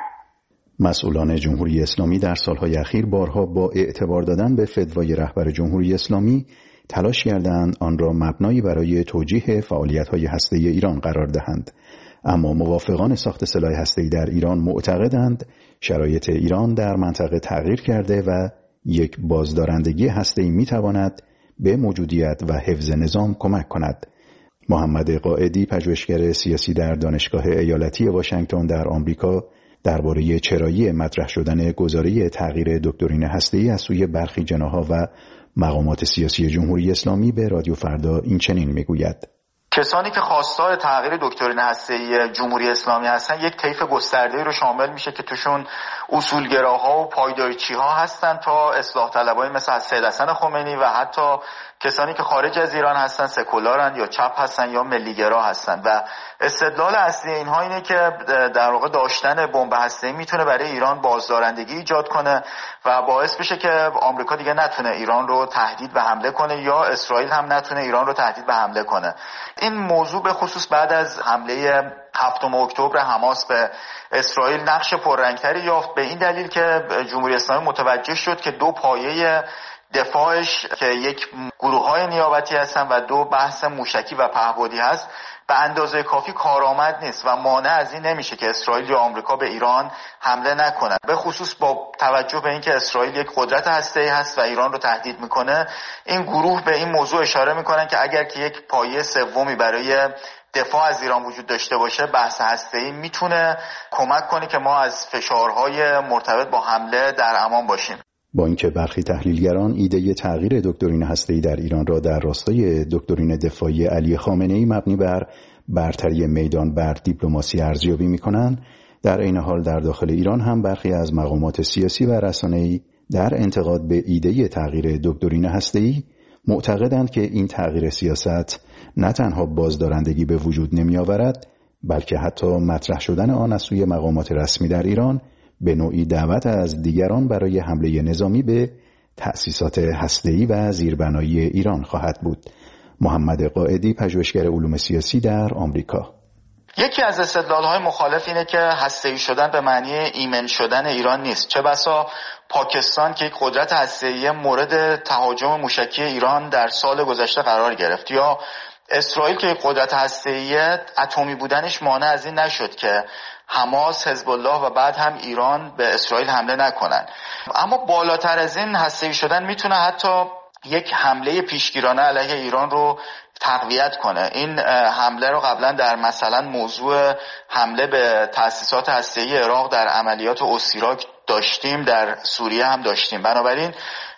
مسئولان جمهوری اسلامی در سالهای اخیر بارها با اعتبار دادن به فتوای رهبر جمهوری اسلامی تلاش کردند آن را مبنایی برای توجیه فعالیت‌های هسته‌ای ایران قرار دهند، اما موافقان ساخت سلاح هسته‌ای در ایران معتقدند شرایط ایران در منطقه تغییر کرده و یک بازدارندگی هسته‌ای می‌تواند به موجودیت و حفظ نظام کمک کند. محمد قائدی، پژوهشگر سیاسی در دانشگاه ایالتی واشنگتن در آمریکا، درباره چرایی مطرح شدن گزاره تغییر دکترین هسته‌ای از سوی برخی جناح‌ها و مقامات سیاسی جمهوری اسلامی به رادیو فردا این چنین میگوید: کسانی که خواستار تغییر دکترین هسته‌ای جمهوری اسلامی هستن یک طیف گسترده‌ای رو شامل میشه که توشون اصولگراها و پایدارچی‌ها هستن تا اصلاح طلبای مثل سید حسن خمینی و حتی کسانی که خارج از ایران هستن، سکولارن یا چپ هستن یا ملیگرا هستن. و استدلال اصلی اینها اینه که در واقع داشتن بمب هسته‌ای میتونه برای ایران بازدارندگی ایجاد کنه و باعث بشه که آمریکا دیگه نتونه ایران رو تهدید به حمله کنه یا اسرائیل هم نتونه ایران رو تهدید به حمله کنه. این موضوع به خصوص بعد از حمله هفتم اکتبر حماس به اسرائیل نقش پررنگتری یافت، به این دلیل که جمهوری اسلامی متوجه شد که دو پایه دفاعش که یک گروه‌های نیابتی هستن و دو بحث موشکی و پهپادی هست به اندازه کافی کارآمد نیست و مانع از این نمیشه که اسرائیل یا آمریکا به ایران حمله نکنن. به خصوص با توجه به اینکه اسرائیل یک قدرت هسته‌ای هست و ایران رو تهدید میکنه، این گروه به این موضوع اشاره میکنن که اگر که یک پایه سومی برای دفاع از ایران وجود داشته باشه، بحث هسته‌ای میتونه کمک کنه که ما از فشارهای مرتبط با حمله در امان باشیم. با اینکه برخی تحلیلگران ایده تغییر دکترین هسته‌ای در ایران را در راستای دکترین دفاعی علی خامنه‌ای مبنی بر برتری میدان بر دیپلماسی ارزیابی می‌کنند، در این حال در داخل ایران هم برخی از مقامات سیاسی و رسانه‌ای در انتقاد به ایده تغییر دکترین هسته‌ای معتقدند که این تغییر سیاست نه تنها بازدارندگی به وجود نمی‌آورد، بلکه حتی مطرح شدن آن از سوی مقامات رسمی در ایران به نوعی دعوت از دیگران برای حمله نظامی به تأسیسات هسته‌ای و زیربنایی ایران خواهد بود. محمد قائدی، پژوهشگر علوم سیاسی در آمریکا: یکی از استدلال‌های مخالف اینه که هسته‌ای شدن به معنی ایمن شدن ایران نیست. چه بسا پاکستان که یک قدرت هسته‌ای مورد تهاجم موشکی ایران در سال گذشته قرار گرفت، یا اسرائیل که یک قدرت هسته‌ای اتمی بودنش مانع از این نشد که حماس، حزب الله و بعد هم ایران به اسرائیل حمله نکنن. اما بالاتر از این هسته‌ای شدن میتونه حتی یک حمله پیشگیرانه علیه ایران رو تقویت کنه. این حمله رو قبلا در مثلا موضوع حمله به تأسیسات هسته‌ای عراق در عملیات اوسیراک داشتیم، در سوریه هم داشتیم. بنابراین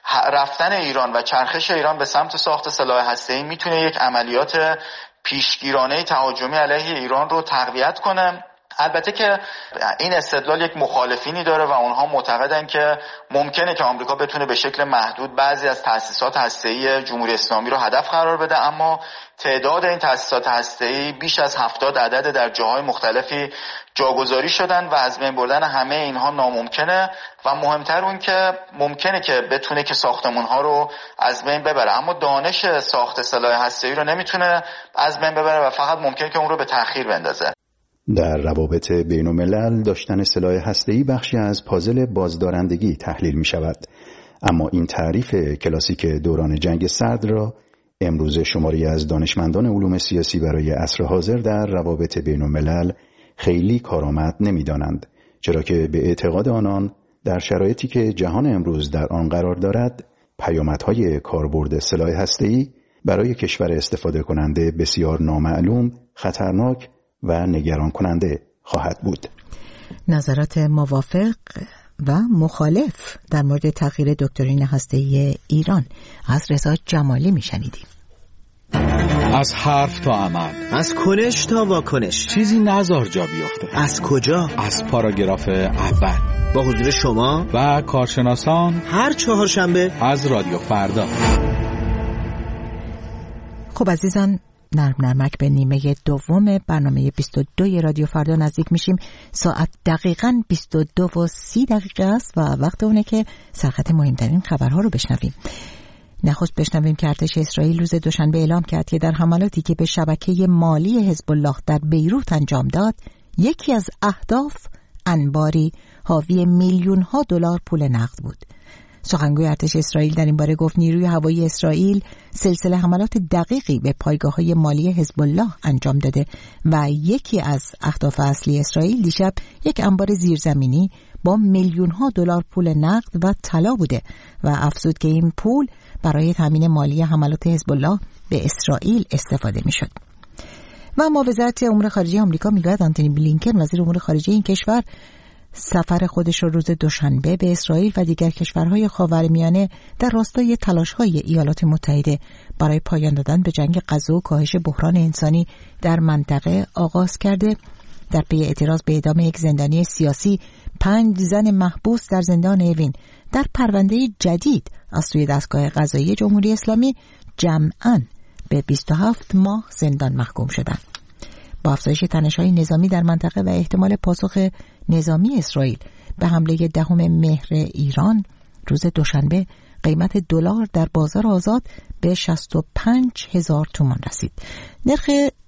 رفتن ایران و چرخش ایران به سمت ساخت سلاح هسته‌ای میتونه یک عملیات پیشگیرانه تهاجمی علیه ایران رو تقویت کنه. البته که این استدلال یک مخالفینی داره و اونها معتقدن که ممکنه که آمریکا بتونه به شکل محدود بعضی از تأسیسات هسته‌ای جمهوری اسلامی رو هدف قرار بده، اما تعداد این تأسیسات هسته‌ای بیش از هفتاد عدد در جاهای مختلفی جاگذاری شدن و از بین بردن همه اینها ناممکنه و مهمتر اون که ممکنه که بتونه که ساختمان‌ها رو از بین ببره، اما دانش ساخت سلاح هسته‌ای رو نمیتونه از بین ببره و فقط ممکنه که اون رو به تأخیر بندازه. در روابط بین الملل داشتن سلاح هسته‌ای بخشی از پازل بازدارندگی تحلیل می شود، اما این تعریف کلاسیک دوران جنگ سرد را امروز شماری از دانشمندان علوم سیاسی برای عصر حاضر در روابط بین الملل خیلی کارآمد نمی دانند، چرا که به اعتقاد آنان در شرایطی که جهان امروز در آن قرار دارد، پیامدهای کاربرد سلاح هسته‌ای برای کشور استفاده کننده بسیار نامعلوم، خطرناک و نگران کننده خواهد بود. نظرات موافق و مخالف در مورد تغییر دکترین هسته‌ای ایران از رضا جمالی میشنیدیم. از حرف تا عمل، از کنش تا واکنش، چیزی نزار جا بیفته. از کجا؟ از پاراگراف اول با حضور شما و کارشناسان هر چهارشنبه از رادیو فردا. خب عزیزان، نرم نرمک به نیمه دوم برنامه بیست و دو رادیو فردا نزدیک میشیم. ساعت دقیقاً بیست و دو و سی دقیقه است و وقت اونه که سرخط مهمترین خبرها رو بشنویم. نخست بشنویم که ارتش اسرائیل روز دوشنبه اعلام کرد که در حملاتی که به شبکه مالی حزب الله در بیروت انجام داد، یکی از اهداف انباری حاوی میلیون ها دلار پول نقد بود. سخنگوی ارتش اسرائیل در این باره گفت نیروی هوایی اسرائیل سلسله حملات دقیقی به پایگاه‌های مالی حزب الله انجام داده و یکی از اهداف اصلی اسرائیل دیشب یک انبار زیرزمینی با میلیون ها دلار پول نقد و طلا بوده و افزود که این پول برای تامین مالی حملات حزب الله به اسرائیل استفاده می‌شد. و اما وزارت امور خارجه آمریکا میگوید آنتونی بلینکن وزیر امور خارجه این کشور سفر خودش را روز دوشنبه به اسرائیل و دیگر کشورهای خاورمیانه در راستای تلاش‌های ایالات متحده برای پایان دادن به جنگ غزه و کاهش بحران انسانی در منطقه آغاز کرده. در پی اعتراض به اعدام یک زندانی سیاسی، پنج زن محبوس در زندان اوین در پرونده جدید از سوی دستگاه قضایی جمهوری اسلامی جمعاً به بیست و هفت ماه زندان محکوم شدند. با افزایش تنش‌های نظامی در منطقه و احتمال پاسخ نظامی اسرائیل به حمله دهم مهر ایران، روز دوشنبه قیمت دلار در بازار آزاد به شصت و پنج هزار تومان رسید. نرخ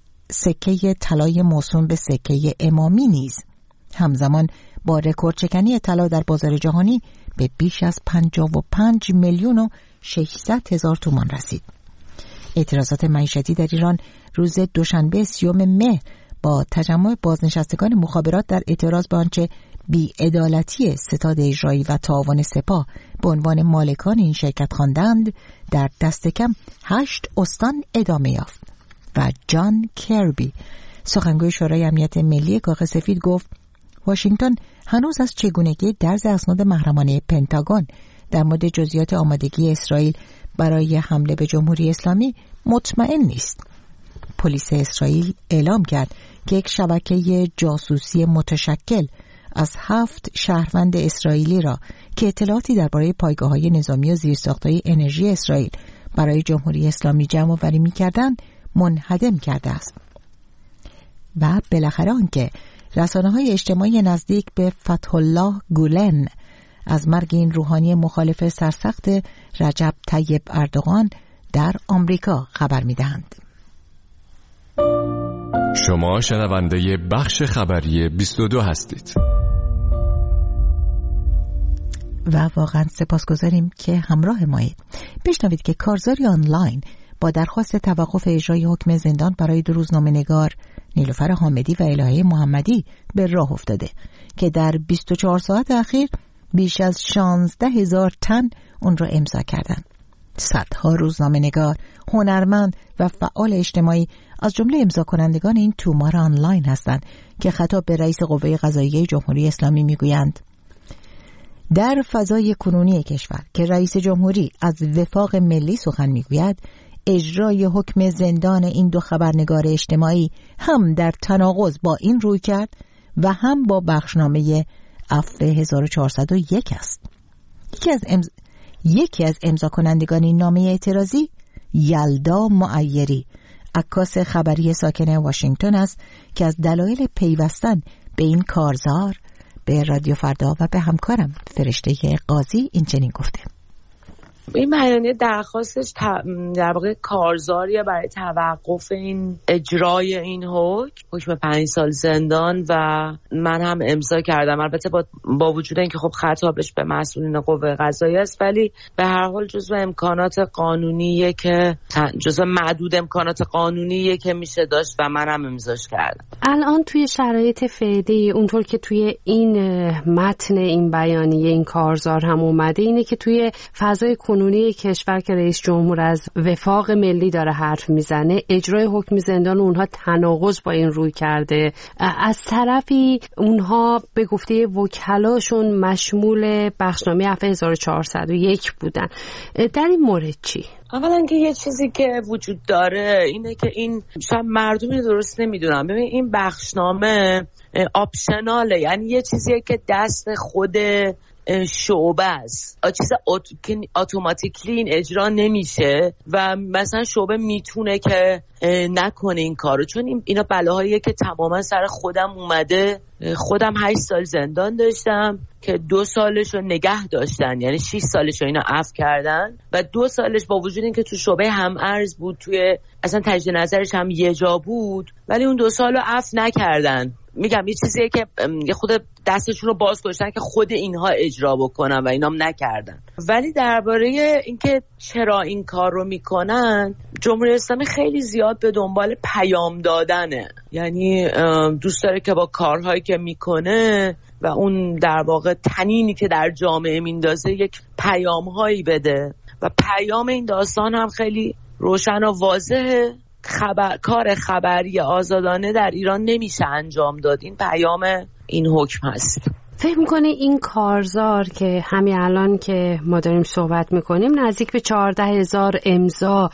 سکه طلای موسوم به سکه امامی نیز همزمان با رکورد شکنی طلا در بازار جهانی به بیش از پنجاه و پنج میلیون و ششصد هزار تومان رسید. اعتراضات معیشتی در ایران روز دوشنبه سیوم مهر با تجمع بازنشستگان مخابرات در اعتراض به آنچه بی‌عدالتی ستاد اجرایی و تعاون سپاه به عنوان مالکان این شرکت خواندند، در دست کم هشت استان ادامه یافت و جان کربی، سخنگوی شورای امنیت ملی کاخ سفید، گفت واشنگتن هنوز از چگونگی درز اسناد محرمانه پنتاگون در مورد جزئیات آمادگی اسرائیل برای حمله به جمهوری اسلامی مطمئن نیست. پلیس اسرائیل اعلام کرد که یک شبکه جاسوسی متشکل از هفت شهروند اسرائیلی را که اطلاعاتی درباره پایگاه‌های نظامی و زیرساخت‌های انرژی اسرائیل برای جمهوری اسلامی جمع آوری می‌کردند منهدم کرده است. و بالاخره آنکه رسانه‌های اجتماعی نزدیک به فتح الله گولن از مرگ این روحانی مخالف سرسخت رجب طیب اردوغان در آمریکا خبر می‌دهند. شما شنونده بخش خبری بیست و دو هستید. و واقعا سپاسگزاریم که همراه مایید. بشنوید که کارزاری آنلاین با درخواست توقف اجرای حکم زندان برای دو روزنامه‌نگار نیلوفر حامدی و الهه محمدی به راه افتاده که در بیست و چهار ساعت اخیر بیش از شانزده هزار تن اون را امضا کردند. صدها روزنامه‌نگار، هنرمند و فعال اجتماعی از جمله امضا کنندگان این تومار آنلاین هستند که خطاب به رئیس قوه قضاییه جمهوری اسلامی میگویند در فضای کنونی کشور که رئیس جمهوری از وفاق ملی سخن میگوید، اجرای حکم زندان این دو خبرنگار اجتماعی هم در تناقض با این روی کرد و هم با بخشنامه عفو هزار و چهارصد و یک است. یکی از امز... یکی از امضا کنندگان این نامه اعتراضی یلدا معیری، عکاس خبری ساکن واشنگتن است که از دلایل پیوستن به این کارزار به رادیو فردا و به همکارم فرشته قاضی این چنین گفته: این بیانیه درخواستش در واقع کارزاریه برای توقف این اجرای این حکم حکم پنج سال زندان و من هم امضا کردم. البته با, با وجود اینکه خب خطابش به مسئولین قوه قضاییه است، ولی به هر حال جزو امکانات قانونیه که جزو معدود امکانات قانونیه که میشه داشت و من هم امضاش کردم. الان توی شرایط فعلی اونطور که توی این متن این بیانیه این کارزار هم اومده اینه که توی فضای کنونی کشور که رئیس جمهور از وفاق ملی داره حرف میزنه، اجرای حکم زندان اونها تناقض با این روی کرده. از طرفی اونها به گفته وکلاشون مشمول بخشنامه هزار و چهارصد و یک بودن. در این مورد چی؟ اولا که یه چیزی که وجود داره اینه که این شاید مردمی درست نمیدونن. ببین این بخشنامه آپشناله، یعنی یه چیزیه که دست خود شعبه است، چیز اتوماتیکلی این اجرا نمیشه و مثلا شعبه میتونه که نکنه این کارو، چون این اینا بلاهاییه که تماما سر خودم اومده. خودم هشت سال زندان داشتم که دو سالش رو نگه داشتن، یعنی شش سالش رو اینا عفو کردن و دو سالش با وجود این که تو شعبه هم ارز بود، توی اصلا تجدید نظرش هم یه جا بود، ولی اون دو سال رو عفو نکردن. میگم یه چیزیه که یه خود دستشون رو باز گذاشتن که خود اینها اجرا بکنن و اینام نکردن. ولی درباره اینکه چرا این کار رو میکنن، جمهوری اسلامی خیلی زیاد به دنبال پیام دادنه، یعنی دوست داره که با کارهایی که میکنه و اون در واقع تنینی که در جامعه میندازه یک پیامهایی بده و پیام این داستان هم خیلی روشن و واضحه. خبر، کار خبری آزادانه در ایران نمیشه انجام داد. این پیام این حکم هست. فکر میکنه این کارزار که همین الان که ما داریم صحبت میکنیم نزدیک به چهارده هزار امضا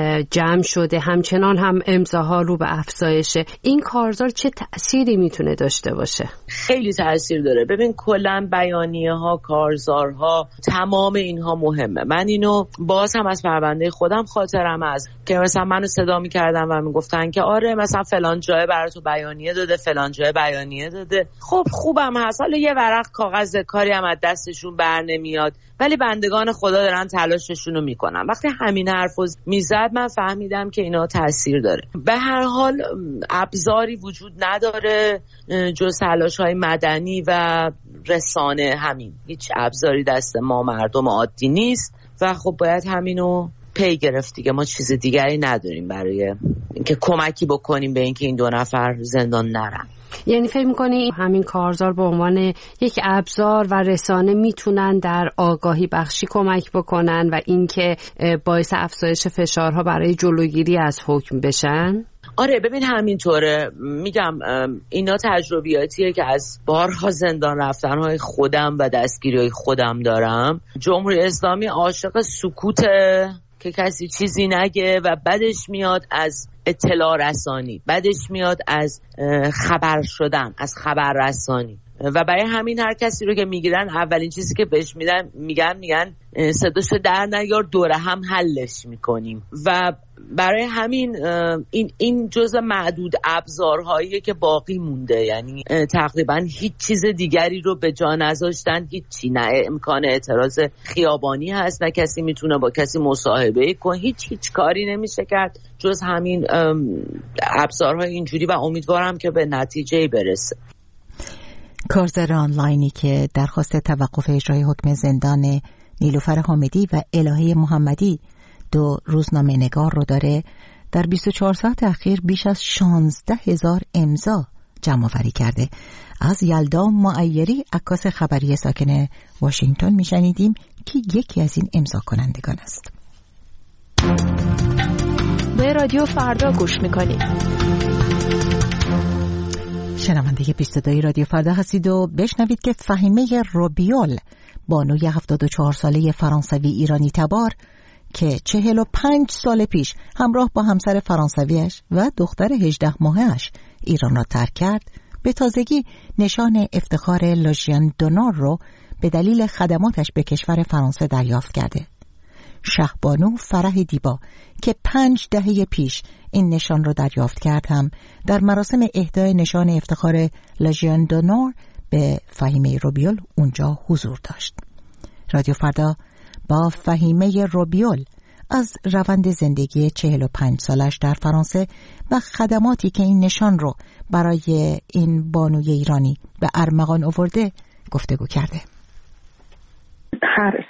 جمع شده، همچنان هم امضاها رو به افزایشه، این کارزار چه تأثیری میتونه داشته باشه؟ خیلی تأثیر داره. ببین کلا بیانیه ها، کارزارها، تمام اینها مهمه. من اینو باز هم از پرونده خودم خاطرم از که مثلا منو صدا میکردن و میگفتن که آره مثلا فلان جای براتو بیانیه داده، فلان جای بیانیه داده. خب خوبم هست، حالا یه ورق کاغذ کاری هم از دستشون بر نمیاد، ولی بندگان خدا دارن تلاششون رو میکنن. وقتی همین حرفو میزد من فهمیدم که اینا تاثیر داره. به هر حال ابزاری وجود نداره جز تلاش‌های مدنی و رسانه، همین، هیچ ابزاری دست ما مردم عادی نیست و خب باید همینو پی گرفت دیگه. ما چیز دیگری نداریم برای اینکه کمکی بکنیم به اینکه این دو نفر زندان نرن. یعنی فکر می‌کنی همین کارزار به عنوان یک ابزار و رسانه میتونن در آگاهی بخشی کمک بکنن و اینکه باعث افزایش فشارها برای جلوگیری از حکم بشن؟ آره ببین همینطوره. میگم اینا تجربیاتیه که از بارها زندان رفتنهای خودم و دستگیری‌های خودم دارم. جمهوری اسلامی عاشق سکوته که کسی چیزی نگه و بدش میاد از اطلاع رسانی، بدش میاد از خبر شدن، از خبر رسانی و برای همین هر کسی رو که میگیرن اولین چیزی که بهش میدن میگن میگن صداشو در نیار، دوره هم حلش میکنیم و برای همین این این جزء معدود ابزارهاییه که باقی مونده. یعنی تقریبا هیچ چیز دیگری رو به جا نذاشتن، هیچی، نه امکان اعتراض خیابانی هست، نه کسی میتونه با کسی مصاحبه کنه، هیچ هیچ کاری نمیشه کرد جز همین ابزارهای اینجوری و امیدوارم که به نتیجه برسه. کارزار آنلاینی که درخواست توقف اجرای حکم زندان نیلوفر حامدی و الهه محمدی دو روزنامه نگار رو داره، در بیست و چهار ساعت اخیر بیش از شانزده هزار امضا جمع آوری کرده. از یلدا معیری، عکاس خبری ساکن واشنگتن میشنیدیم که یکی از این امضا کنندگان است. به رادیو فردا گوش میکنید. شنونده بیست و دو رادیو فردا هستید و بشنوید که فهیمه روبیول، بانوی هفتاد و چهار ساله فرانسوی ایرانی تبار که چهل و پنج سال پیش همراه با همسر فرانسویش و دختر هجده ماهش ایران را ترک کرد، به تازگی نشان افتخار لاژیون دونور رو به دلیل خدماتش به کشور فرانسه دریافت کرده. شهبانو فرح دیبا که پنج دهه پیش این نشان رو دریافت کرد هم در مراسم اهدای نشان افتخار لاژیون دونور به فهیمه روبیول اونجا حضور داشت. رادیو فردا با فهیمه روبیول از روند زندگی چهل و پنج سالش در فرانسه و خدماتی که این نشان رو برای این بانوی ایرانی به ارمغان آورده گفتگو کرده. هر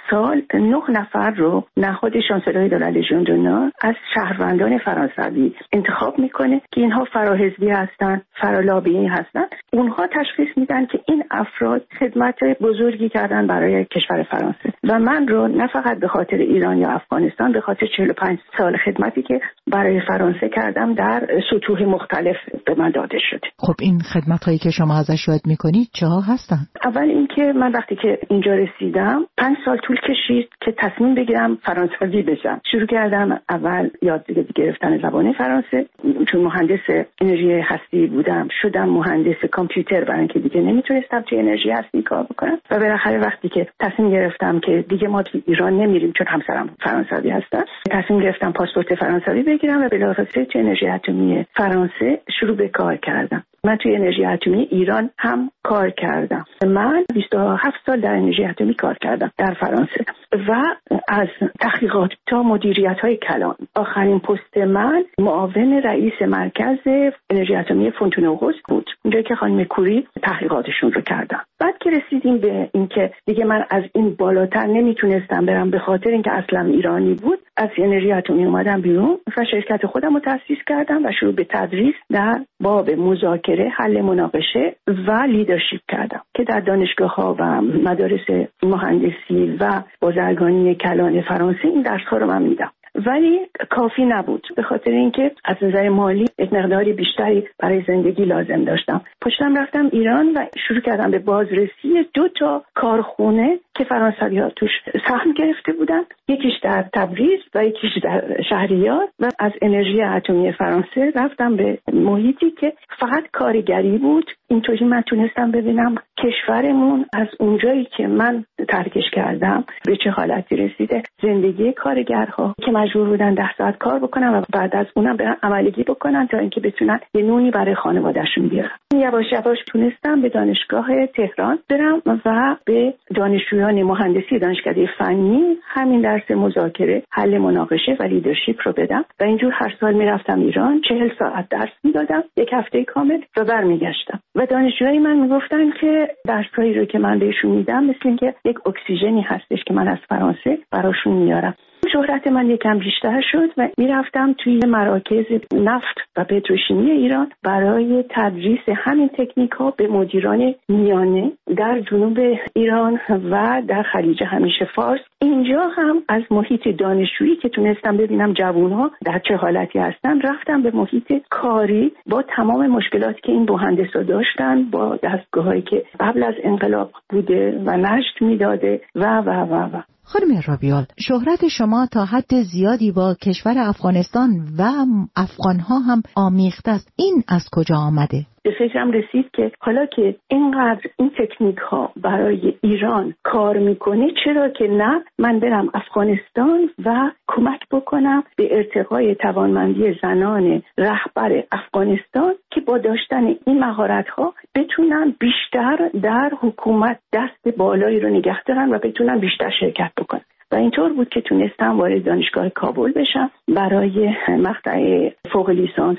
سال نه نفر رو نهاد شانسلری دولت لژیون دونور از شهروندان فرانسوی انتخاب میکنه که اینها فراحزبی هستن، فرالابی هستن. اونها تشخیص میدن که این افراد خدمت بزرگی کردن برای کشور فرانسه و من رو نه فقط به خاطر ایران یا افغانستان، به خاطر چهل و پنج سال خدمتی که برای فرانسه کردم در سطوح مختلف به من داده شده. خب این خدمت هایی که شما ازش یاد میکنید چه ها هستن؟ اول اینکه من وقتی که اینجا رسیدم پنج سال طول کشید که تصمیم بگیرم فرانسوی بشم. شروع کردم اول یاد گرفتن زبان فرانسه، چون مهندس انرژی هستی بودم شدم مهندس کامپیوتر، برای اینکه دیگه نمیتونستم توی انرژی هستی کار بکنم و بالاخره وقتی که تصمیم گرفتم که دیگه ما تو ایران نمیریم چون همسرم فرانسوی هستن، تصمیم گرفتم پاسپورت فرانسوی بگیرم و بلافاصله توی انرژی اتمی فرانسه شروع به کار کردم. من توی انرژی اتمی ایران هم کار کردم. من بیست و هفت سال در انرژی اتمی کار کردم در فرانسه و از تحقیقات تا مدیریت‌های کلان. آخرین پست من معاون رئیس مرکز انرژی اتمی فونتونوغوس بود، اونجایی که خانم کوری تحقیقاتشون رو کردم. بعد که رسیدیم به اینکه دیگه من از این بالاتر نمیتونستم برم به خاطر اینکه اصلا ایرانی بود، از انرژی اتمی اومدم بیرون و شرکت خودم رو تأسیس کردم و شروع به تدریس در باب مذاکره، حل مناقشه و لیدرشپ کردم که در دانشگاه‌ها و مدارس مهندسی و بازرگانی کلان فرانسه این درس‌ها رو من میدم. ولی کافی نبود، به خاطر اینکه از نظر مالی یک مقداری بیشتری برای زندگی لازم داشتم. پشتم رفتم ایران و شروع کردم به بازرسی دو تا کارخونه که فرانسوی‌ها توش سهم گرفته بودن، یکیش در تبریز و یکیش در شهریار، و از انرژی اتمی فرانسه رفتم به محیطی که فقط کارگری بود. اینطوری من تونستم ببینم کشورمون از اونجایی که من ترکش کردم به چه حالتی رسیده. زندگی کارگرها که مجبور بودن ده ساعت کار بکنن و بعد از اونم برن عملگی بکنن تا اینکه بتونن یه نونی برای خانواده‌شون بیارن. یواش یواش تونستم به دانشگاه تهران برم و به دانشجویان مهندسی دانشکده فنی همین درس مذاکره، حل مناقشه و لیدرشپ رو بدم و اینجور هر سال میرفتم ایران، چهل ساعت درس میدادم یک هفته کامل و برمیگشتم و دانشجوهای من میگفتن که درسایی رو که من بهشون میدم مثل اینکه یک اکسیژنی هستش که من از فرانسه براشون میارم. شهرت من یکم بیشتر شد و میرفتم توی مراکز نفت و پتروشیمی ایران برای تدریس همین تکنیک ها به مدیران میانه در جنوب ایران و در خلیج همیشه فارس. اینجا هم از محیط دانشجویی که تونستم ببینم جوانها در چه حالتی هستن، رفتم به محیط کاری با تمام مشکلاتی که این مهندسا داشتن، با دستگاهایی که قبل از انقلاب بوده و نشت میداده و و و و خانم رابیال، شهرت شما تا حد زیادی با کشور افغانستان و افغانها هم آمیخته است. این از کجا آمده؟ به فکرم رسید که حالا که اینقدر این تکنیک ها برای ایران کار میکنه، چرا که نه من برم افغانستان و کمک بکنم به ارتقای توانمندی زنان رهبر افغانستان که با داشتن این مهارت ها بتونن بیشتر در حکومت دست بالایی رو نگه دارن و بتونن بیشتر شرکت بکنن. و اینطور بود که تونستم وارد دانشگاه کابل بشم برای مقطع فوق لیسانس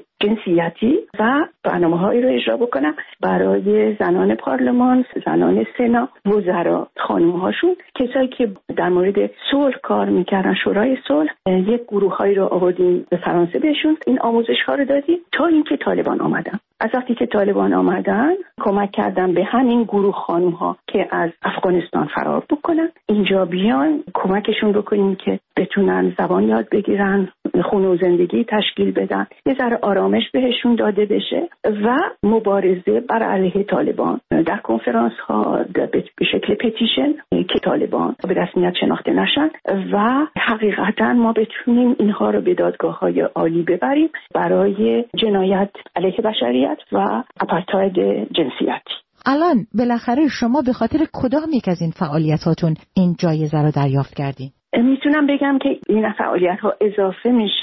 جنسیتی و برنامه‌هایی رو اجرا بکنم برای زنان پارلمان، زنان سنا، وزرا، خانم‌هاشون، کسایی که در مورد صلح کار میکردن، شورای صلح. یک گروه‌هایی رو آوردیم به فرانسه بهشون این آموزش‌ها رو دادیم تا اینکه طالبان آمدن. از وقتی که طالبان آمدن کمک کردم به همین گروه خانم‌ها که از افغانستان فرار بکنن، اینجا بیان کمکشون بکنیم که بتونن زبان یاد بگیرن، خونه و زندگی تشکیل بدن، یه ذره آرامش بهشون داده بشه و مبارزه بر علیه طالبان در کنفرانس ها به شکل پتیشن که طالبان به رسمیت شناخته نشن و حقیقتا ما بتونیم اینها رو به دادگاه‌های عالی ببریم برای جنایت علیه بشریت و آپارتاید جنسیتی. الان بالاخره شما به خاطر کدام یک از این فعالیتاتون این جایزه رو دریافت کردین؟ میتونم بگم که این فعالیت ها اضافه میشه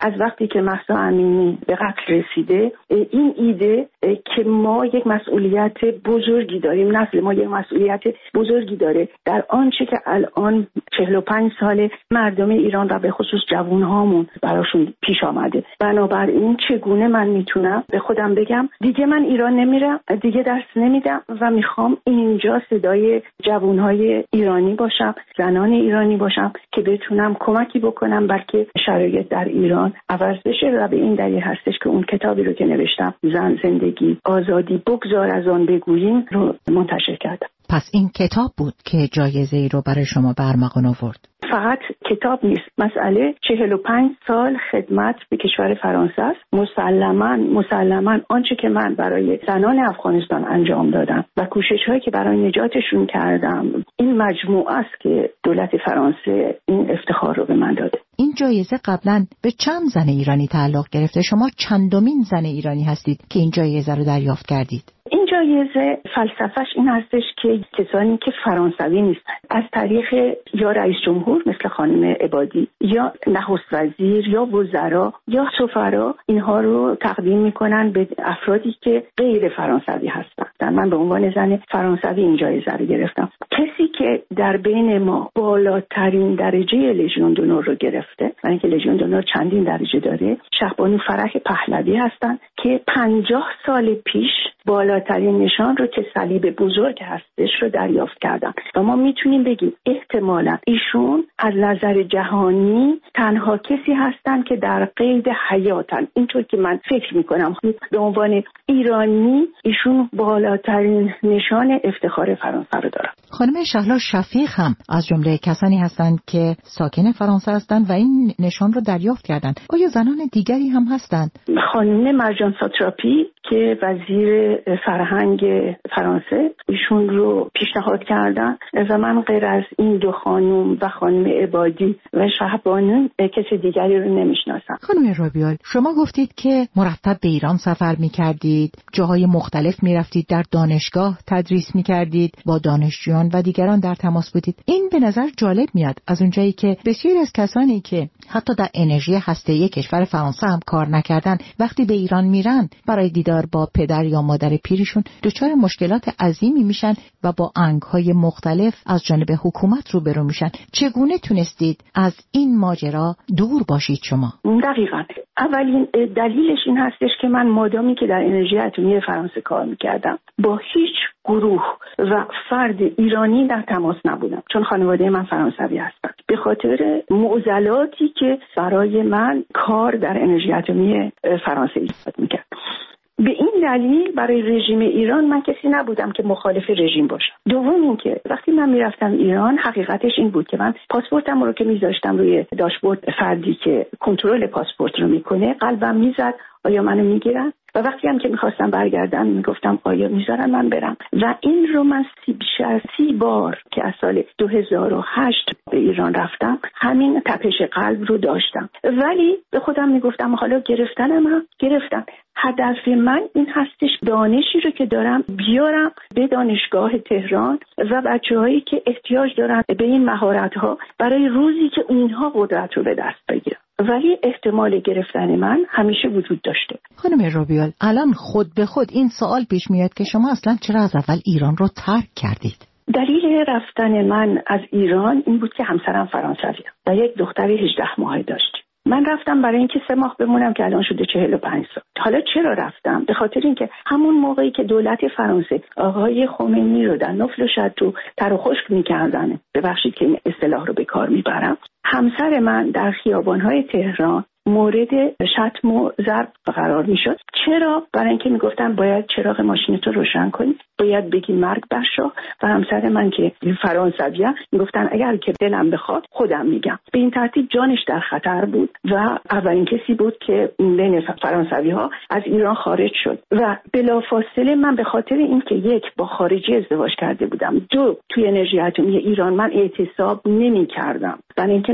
از وقتی که مهسا امینی به قتل رسیده این ایده که ما یک مسئولیت بزرگی داریم، نسل ما یک مسئولیت بزرگی داره در آنچه که الان چهل و پنج سال مردم ایران و به خصوص جوانهامون براشون پیش آمده. بنابراین چگونه من میتونم به خودم بگم دیگه من ایران نمیرم، دیگه درس نمیدم و میخوام اینجا صدای جوانهای ایرانی باشم، زنان ایرانی باشم که بتونم کمکی بکنم بلکه شرایط در ایران عوض بشه و به این دلیل هستش که اون کتابی رو که نوشتم زن، زندگی، آزادی، بگذار از آن بگوییم رو منتشر کردم. پس این کتاب بود که جایزه ای رو برای شما برمغان آورد؟ فقط کتاب نیست، مسئله چهل و پنج سال خدمت به کشور فرانسه است. مسلماً مسلماً آنچه که من برای زنان افغانستان انجام دادم و کوشش‌هایی که برای نجاتشون کردم این مجموعه است که دولت فرانسه این افتخار رو به من داده. این جایزه قبلا به چند زن ایرانی تعلق گرفته؟ شما چندمین زن ایرانی هستید که این جایزه رو دریافت کردید؟ این جایزه فلسفهش این هستش که کسانی که فرانسوی نیستن از طریق یا رئیس جمهور مثل خانم عبادی یا نخست وزیر یا وزرا یا سفرا اینها رو تقدیم میکنن به افرادی که غیر فرانسوی هستن. من به عنوان زن فرانسوی این جایزه رو گرفتم. کسی که در بین ما بالاترین درجه لژیون دونور رو گرفته، و اینکه لژیون دونور چندین درجه داره، شهبانو فرح پهلوی هستن که پنجاه سال پیش بالاترین نشان رو که صلیب بزرگ هستش رو دریافت کردن و ما میتونیم بگیم احتمالاً ایشون از نظر جهانی تنها کسی هستن که در قید حیاتن. اینطور که من فکر میکنم به عنوان ایرانی ایشون بالاترین نشان افتخار فرانسه رو دارن. خانم شهلا شفیق هم از جمله کسانی هستند که ساکن فرانسه هستند و این نشان رو دریافت کردند. آیا زنان دیگری هم هستند؟ خانم مرجان ساتراپی که وزیر فرهنگ فرانسه ایشون رو پیشنهاد کردن و من غیر از این دو خانم و خانم عبادی و شهبانو کسی دیگری رو نمیشناسم. خانم روبیال، شما گفتید که مرتب به ایران سفر میکردید، جاهای مختلف میرفتید، در دانشگاه تدریس میکردید، با دانشجویان و دیگران در تماس بودید. این به نظر جالب میاد از اونجایی که بسیاری از کسانی که حتی در انرژی هسته‌ای کشور فرانسه هم کار نکردن وقتی به ایران میرن برای دیدار با پدر یا مادر پیرشون دچار مشکلات عظیمی میشن و با آنگ‌های مختلف از جانب حکومت روبرو میشن. چگونه تونستید از این ماجرا دور باشید شما؟ دقیقاً اولین دلیلش این هستش که من مادامی که در انرژی اتمی فرانسه کار میکردم با هیچ گروه و فرد ایرانی در تماس نبودم، چون خانواده من فرانسوی هستن، به خاطر معضلاتی که برای من کار در انرژی اتمی فرانسه ایجاد میکرد. به این دلیل برای رژیم ایران من کسی نبودم که مخالف رژیم باشم. دوم اینکه وقتی من میرفتم ایران حقیقتش این بود که من پاسپورتم رو که میذاشتم روی داشبورد فردی که کنترل پاسپورت رو میکنه قلبم میزد آیا منو میگیرن، و وقتی هم که میخواستم برگردم میگفتم آیا میذارن من برم. و این رو من سی بیش از سی بار که از سال دو هزار و هشت به ایران رفتم همین تپش قلب رو داشتم، ولی به خودم میگفتم حالا گرفتنم هم گرفتم. هدف من این هستش دانشی رو که دارم بیارم به دانشگاه تهران و بچه‌هایی که احتیاج دارن به این مهارت‌ها برای روزی که اونها قدرت رو به دست بگیرن. ولی احتمال گرفتن من همیشه وجود داشته. خانم روبیال، الان خود به خود این سوال پیش میاد که شما اصلا چرا از اول ایران رو ترک کردید؟ دلیل رفتن من از ایران این بود که همسرم فرانسویه و یک دختر هجده ماهه داشت. من رفتم برای اینکه سه ماه بمونم که الان شده چهل و پنج سال. حالا چرا رفتم؟ به خاطر اینکه همون موقعی که دولت فرانسه آقای خمینی رو در نفل و شد و تر و خشک می‌کردن، ببخشید که این اصطلاح رو به کار میبرم، همسر من در خیابان‌های تهران مورد شتم و ضرب قرار میشد. چرا؟ برای اینکه میگفتن باید چراغ ماشینتو روشن کنی، باید بگی مرگ بر شاه، و همسر من که فرانسویه میگفتن اگر که دلم بخواد خودم میگم. به این ترتیب جانش در خطر بود و اولین کسی بود که بین فرانسوی‌ها از ایران خارج شد و بلافاصله من به خاطر اینکه یک با خارجی ازدواج کرده بودم، دو توی انرژی اتمی ایران من اعتصاب نمی‌کردم، برای اینکه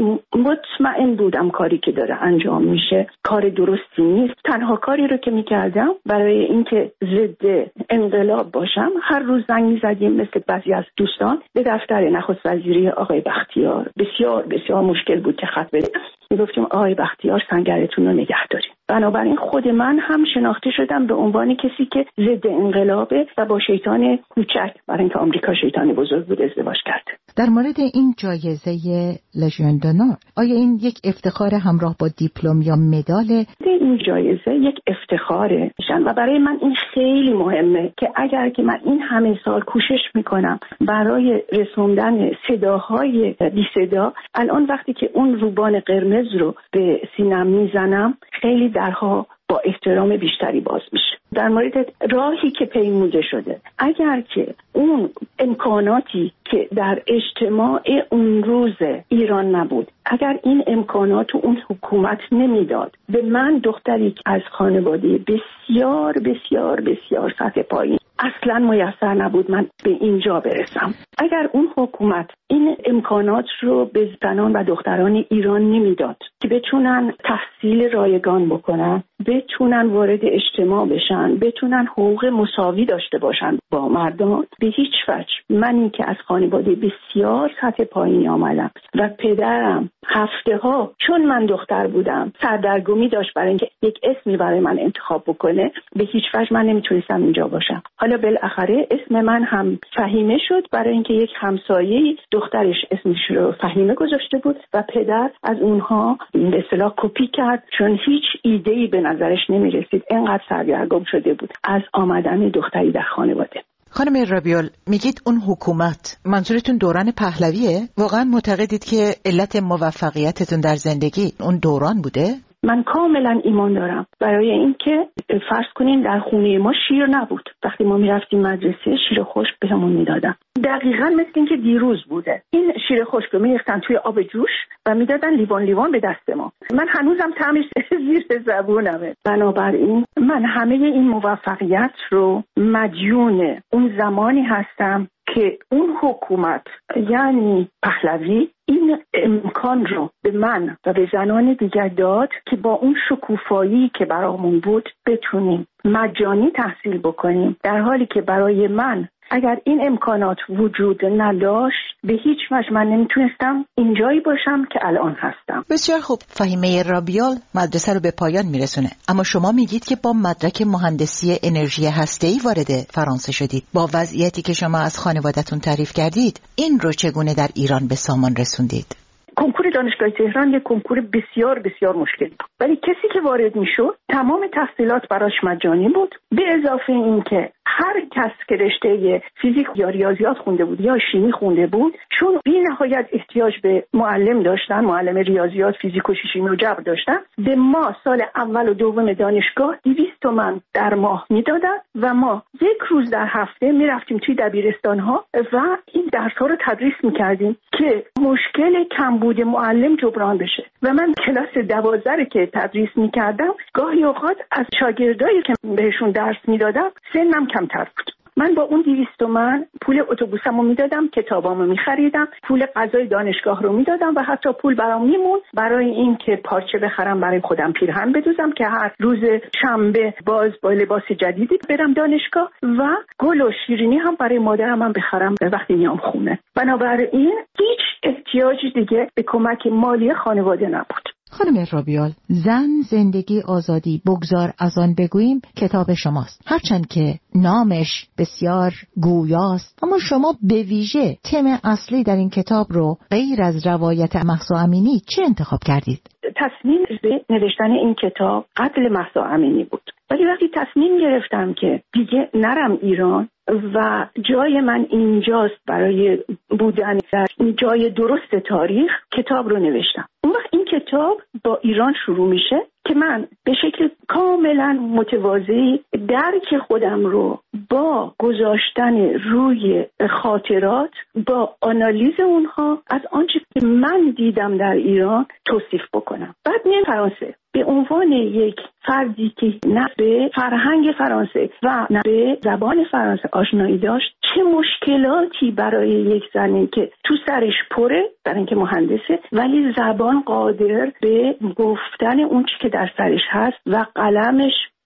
مطمئن بودم کاری که داره انجام میشه کار درستی نیست. تنها کاری رو که میکردم برای اینکه ضد انقلاب باشم هر روز زنگ میزدیم مثل بعضی از دوستان به دفتر نخست وزیری آقای بختیار. بسیار بسیار مشکل بود که خط بده میگفتیم آقای بختیار سنگرتون رو نگه داریم. بنابراین خود من هم شناخته شدم به عنوان کسی که ضد انقلابه و با شیطان کوچک، برای اینکه آمریکا شیطان بزرگ بود، ازدواج کرد. در مورد این جایزه لژیون دونور، آیا این یک افتخار همراه با دیپلم یا مداله؟ این جایزه یک افتخاره و برای من این خیلی مهمه که اگر که من این همه سال کوشش میکنم برای رسوندن صداهای بی صدا، الان وقتی که اون روبان قرمز رو به سینم میزنم خیلی درها با احترام بیشتری باز میشه. در مورد راهی که پیموده شده، اگر که اون امکاناتی که در اجتماع اون روز ایران نبود، اگر این امکانات اون حکومت نمیداد به من، دختری از خانواده بسیار بسیار بسیار سطح پایین، اصلا میسر نبود من به اینجا برسم. اگر اون حکومت این امکانات رو به زنان و دختران ایران نمیداد که بتونن تحصیل رایگان بکنن، بتونن وارد اجتماع بشن، بتونن حقوق مساوی داشته باشن با مردان، به هیچ وجه منی که از خانواده بسیار سطح پایینی آمدم و پدرم هفته ها چون من دختر بودم سردرگمی داشت برای اینکه یک اسمی برای من انتخاب بکنه، به هیچ وجه من نمیتونستم اینجا باشم. حالا بالاخره اسم من هم فهیمه شد برای اینکه یک همسایه دخترش اسمش رو فهیمه گذاشته بود و پدر از اونها به اصطلاح کپی کرد، چون هیچ ایده‌ای به نظرش نمیرسید، اینقدر سرگرم شده بود از آمدن دختری در خانواده. خانم رابیول، میگید اون حکومت، منظورتون دوران پهلویه؟ واقعا معتقدید که علت موفقیتتون در زندگی اون دوران بوده؟ من کاملا ایمان دارم، برای اینکه فرض کنین در خونه ما شیر نبود، وقتی ما میرفتیم مدرسه شیر خشک بهمون میدادن، دقیقاً مثل اینکه دیروز بوده. این شیر خشک رو میریختن توی آب جوش و میدادن لیوان لیوان به دست ما. من هنوزم طعمش زیر زبونمه. بنابراین من همه این موفقیت رو مدیون اون زمانی هستم که اون حکومت، یعنی پهلوی، این امکان رو به من و به زنان دیگر داد که با اون شکوفایی که برامون بود بتونیم مجانی تحصیل بکنیم، در حالی که برای من اگر این امکانات وجود نداشت به هیچ وجه من نمیتونستم اینجایی باشم که الان هستم. بسیار خوب. فهیمه رابیول مدرسه رو به پایان میرسونه، اما شما میگید که با مدرک مهندسی انرژی هسته‌ای وارد فرانسه شدید. با وضعیتی که شما از خانواده‌تون تعریف کردید، این رو چگونه در ایران به سامان رسوندید؟ کنکور دانشگاه تهران یک کنکور بسیار بسیار مشکلی بود، ولی کسی که وارد میشد تمام تحصیلات براش مجانی بود، به اضافه این که هر کس که رشته فیزیک یا ریاضیات خونده بود یا شیمی خونده بود، چون بی نهایت احتیاج به معلم داشتن، معلم ریاضیات، فیزیک و شیمی و جبر داشتن، به ما سال اول و دوم دانشگاه دویست تومان در ماه میدادن و ما یک روز در هفته میرفتیم توی دبیرستان‌ها و این درس‌ها رو تدریس می‌کردیم که مشکل کمبود معلم جبران بشه. و من کلاس دوازده که تدریس می‌کردم، گاهی اوقات از شاگردایی که بهشون درس میدادم سنم کمتر بود. من با اون دویست تومن پول اتوبوسمو میدادم، کتابامو میخریدم، پول غذای دانشگاه رو میدادم و حتی پول برام میمون برای این که پارچه بخرم برای خودم، پیرهن بدوزم که هر روز شنبه باز با لباس جدیدی برم دانشگاه و گل و شیرینی هم برای مادرم هم بخرم وقتی میام خونه. بنابراین هیچ احتیاجی دیگه به کمک مالی خانواده نبود. خانم رابیول، زن، زندگی، آزادی، بگذار از آن بگوییم کتاب شماست. هرچند که نامش بسیار گویاست، اما شما به ویژه تم اصلی در این کتاب رو غیر از روایت مهسا امینی چه انتخاب کردید؟ تصمیم به نوشتن این کتاب قتل مهسا امینی بود، ولی وقتی تصمیم گرفتم که دیگه نرم ایران و جای من اینجاست برای بودن در این جای درست تاریخ، کتاب رو نوشتم. اون وقت این کتاب با ایران شروع میشه که من به شکل کاملا متواضعی درک خودم رو با گذاشتن روی خاطرات، با آنالیز اونها از آنچه که من دیدم در ایران توصیف بکنم. بعد میام فرانسه به عنوان یک فردی که نه به فرهنگ فرانسه و نه به زبان فرانسه آشنایی داشت، چه مشکلاتی برای یک زنی که تو سرش پره، در اینکه مهندسه ولی زبان قادر به گفتن اون چی که در سرش هست و قلمش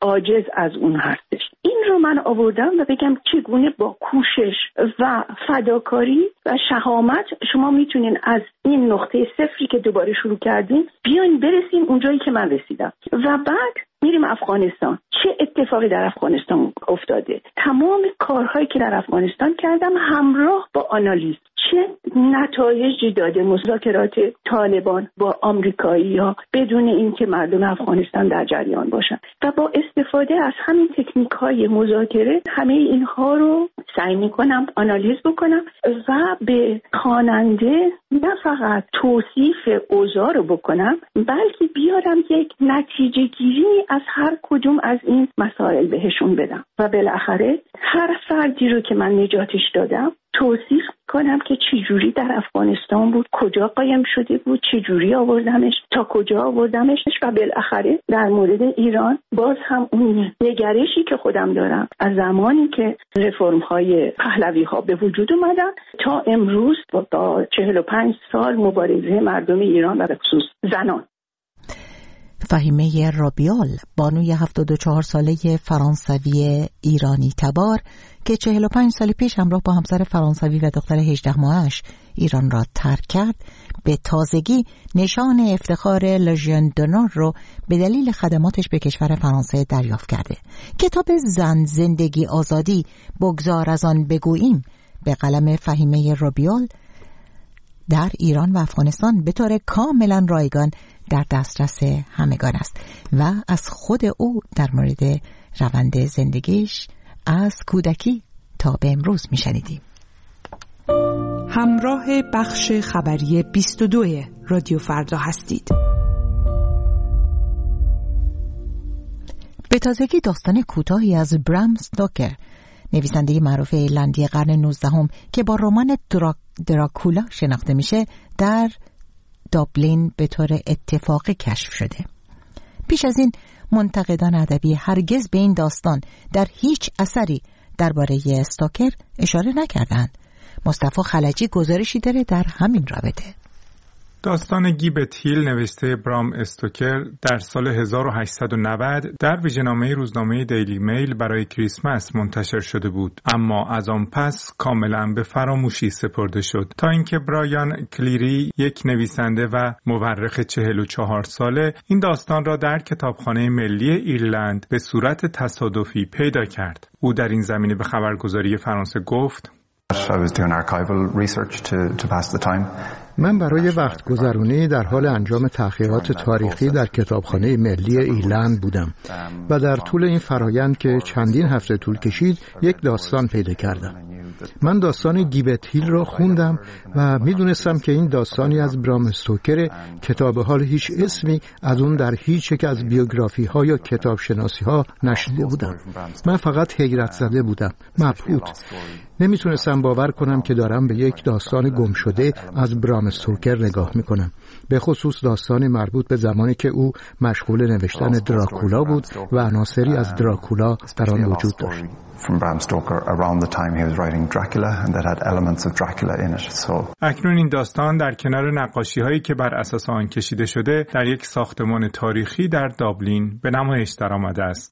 عاجز از اون هستش. این رو من آوردم و بگم چگونه با کوشش و فداکاری و شهامت شما میتونین از این نقطه صفری که دوباره شروع کردین بیاین برسین اونجایی که من رسیدم. و بعد میریم افغانستان. چه اتفاقی در افغانستان افتاده؟ تمام کارهایی که در افغانستان کردم همراه با آنالیز چه نتایجی داده مذاکرات طالبان با آمریکایی‌ها بدون اینکه مردم افغانستان در جریان باشن و با استفاده از همین تکنیک‌های مذاکره همه اینها رو سعی می‌کنم آنالیز بکنم و به خواننده نه فقط توصیف اوضاع رو بکنم بلکه بیارم یک نتیجه گیری از هر کدوم از این مسائل بهشون بدم و بالاخره هر فردی رو که من نجاتش دادم توصیف کنم که چی جوری در افغانستان بود، کجا قایم شده بود، چی جوری آوردمش، تا کجا آوردمش و بالاخره در مورد ایران باز هم اون نگرشی که خودم دارم از زمانی که رفرم های پهلوی ها به وجود اومدن تا امروز با چهل و پنج سال مبارزه مردم ایران و به خصوص زنان. فهیمه رابیال، بانوی هفتاد و چهار ساله فرانسوی ایرانی تبار که چهل و پنج سال پیش همراه با همسر فرانسوی و دختر هجده ماهش ایران را ترک کرد، به تازگی نشان افتخار لژیون دونور رو به دلیل خدماتش به کشور فرانسه دریافت کرده. کتاب زن، زندگی، آزادی، بگذار از آن بگوییم به قلم فهیمه رابیال در ایران و افغانستان به طور کاملا رایگان در دسترس همگان است و از خود او در مورد روند زندگیش از کودکی تا به امروز میشنیدیم. همراه بخش خبری بیست و دو رادیو فردا هستید. به تازگی داستان کوتاهی از برام ستوکر، نویسنده معروف ایرلندی قرن نوزدهم که با رمان درا... دراکولا شناخته میشه، در دابلین به طور اتفاقی کشف شده. پیش از این منتقدان ادبی هرگز به این داستان در هیچ اثری درباره استوکر اشاره نکردند. مصطفی خلجی گزارشی داره در همین رابطه. داستان گیبت هیل نوشته برام استوکر در سال هزار و هشتصد و نود در ویژه‌نامه روزنامه دیلی میل برای کریسمس منتشر شده بود، اما از آن پس کاملا به فراموشی سپرده شد تا اینکه برایان کلیری، یک نویسنده و مورخ چهل و چهار ساله، این داستان را در کتابخانه ملی ایرلند به صورت تصادفی پیدا کرد. او در این زمینه به خبرگزاری فرانسه گفت: I was doing archival research to, to pass the time. من برای وقت گذرونی در حال انجام تحقیقات تاریخی در کتابخانه ملی ایرلند بودم و در طول این فرایند که چندین هفته طول کشید یک داستان پیدا کردم. من داستان گیبت هیل را خوندم و میدونستم که این داستانی از برام استوکر که تا به حال هیچ اسمی از اون در هیچ یک از بیوگرافی ها یا کتاب شناسی ها نشنیده بودم. من فقط حیرت زده بودم، مبهوت. نمیتونستم باور کنم که دارم به یک داستان گم شده از برام استوکر نگاه میکنم، به خصوص داستانی مربوط به زمانی که او مشغول نوشتن دراکولا بود و عناصری از دراکولا در آن وجود داشت. اکنون این داستان در کنار نقاشی هایی که بر اساس آن کشیده شده در یک ساختمان تاریخی در دابلین به نمایش درآمده است.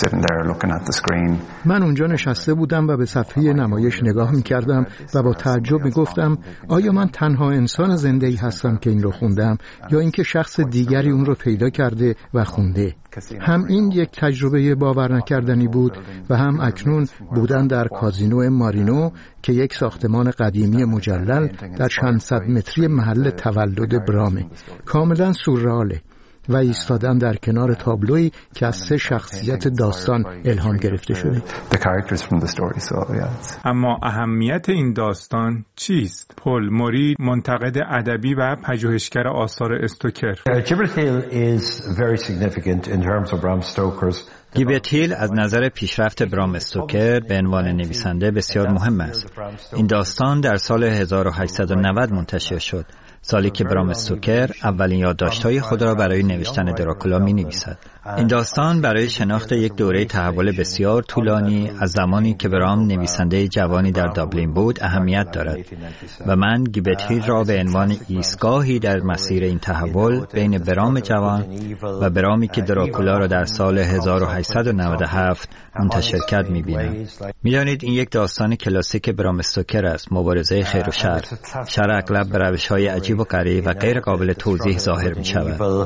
من اونجا نشسته بودم و به صفحه نمایش نگاه می‌کردم و با تعجب می‌گفتم آیا من تنها انسان زنده‌ای هستم که این رو خوندم یا اینکه شخص دیگری اون رو پیدا کرده و خونده؟ هم این یک تجربه باور نکردنی بود و هم اکنون بودن در کازینو مارینو که یک ساختمان قدیمی مجلل در چند صد متری محل تولد برامه، کاملا سورئاله، و ایستادن در کنار تابلویی که از سه شخصیت داستان الهام گرفته شده. اما اهمیت این داستان چیست؟ پل موری، منتقد ادبی و پژوهشگر آثار استوکر: گیبت هیل از نظر پیشرفت برام استوکر به عنوان نویسنده بسیار مهم است. این داستان در سال هزار و هشتصد و نود منتشر شد سالی که برام استوکر اولین یادداشت‌های خود را برای نوشتن دراکولا می‌نویسد. این داستان برای شناخت یک دوره تحول بسیار طولانی از زمانی که برام نویسنده جوانی در دابلین بود اهمیت دارد و من گیبت هیل را به عنوان ایستگاهی در مسیر این تحول بین برام جوان و برامی که دراکولا را در سال هزار و هشتصد و نود و هفت منتشر کرد می‌بینم. می‌دانید این یک داستان کلاسیک برام استوکر است، مبارزه خیر و شر. شر اغلب به روش‌های عجیب و غریب و غیر قابل توضیح ظاهر می‌شود.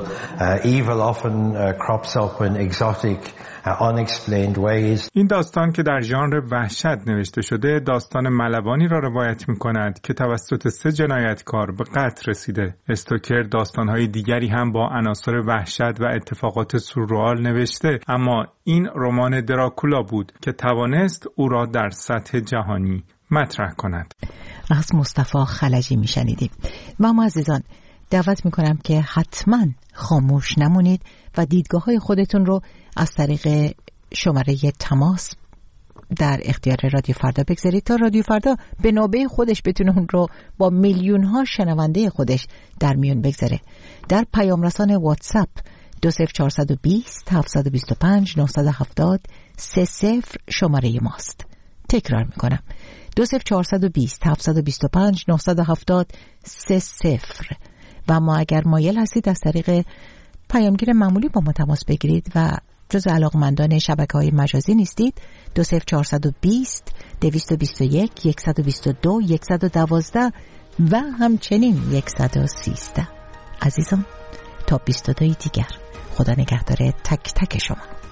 این داستان که در ژانر وحشت نوشته شده، داستان ملوانی را روایت می‌کند که توسط سه جنایتکار به قتل رسیده. استوکر داستان‌های دیگری هم با عناصر وحشت و اتفاقات سورئال نوشته، اما این رمان دراکولا بود که توانست او را در سطح جهانی مطرح کند. از مصطفی خلجی میشنیدیم. و ما عزیزان دعوت میکنم که حتما خاموش نمونید و دیدگاه های خودتون رو از طریق شماره تماس در اختیار رادیو فردا بگذارید تا رادیو فردا به نوبه خودش بتونه اون رو با میلیون ها شنونده خودش در میون بگذاره. در پیام رسان واتساپ دو صفر چهارصد و بیست هفتصد و بیست و پنج نهصد و هفتاد سه صفر شماره ماست. تکرار میکنم دو صفر چهارصد و بیست هفتصد و بیست و پنج نهصد و هفتاد سه صفر. و ما اگر مایل هستید از طریق پیامگیر معمولی با ما تماس بگیرید و جز علاقمندان شبکه‌های مجازی نیستید، دو صفر چهارصد و بیست دویست و بیست و یک صد و بیست و دو صد و دوازده و همچنین صد و سیزده. عزیزان تا بیست و دو دیگر، خدا نگهدار تک تک شما.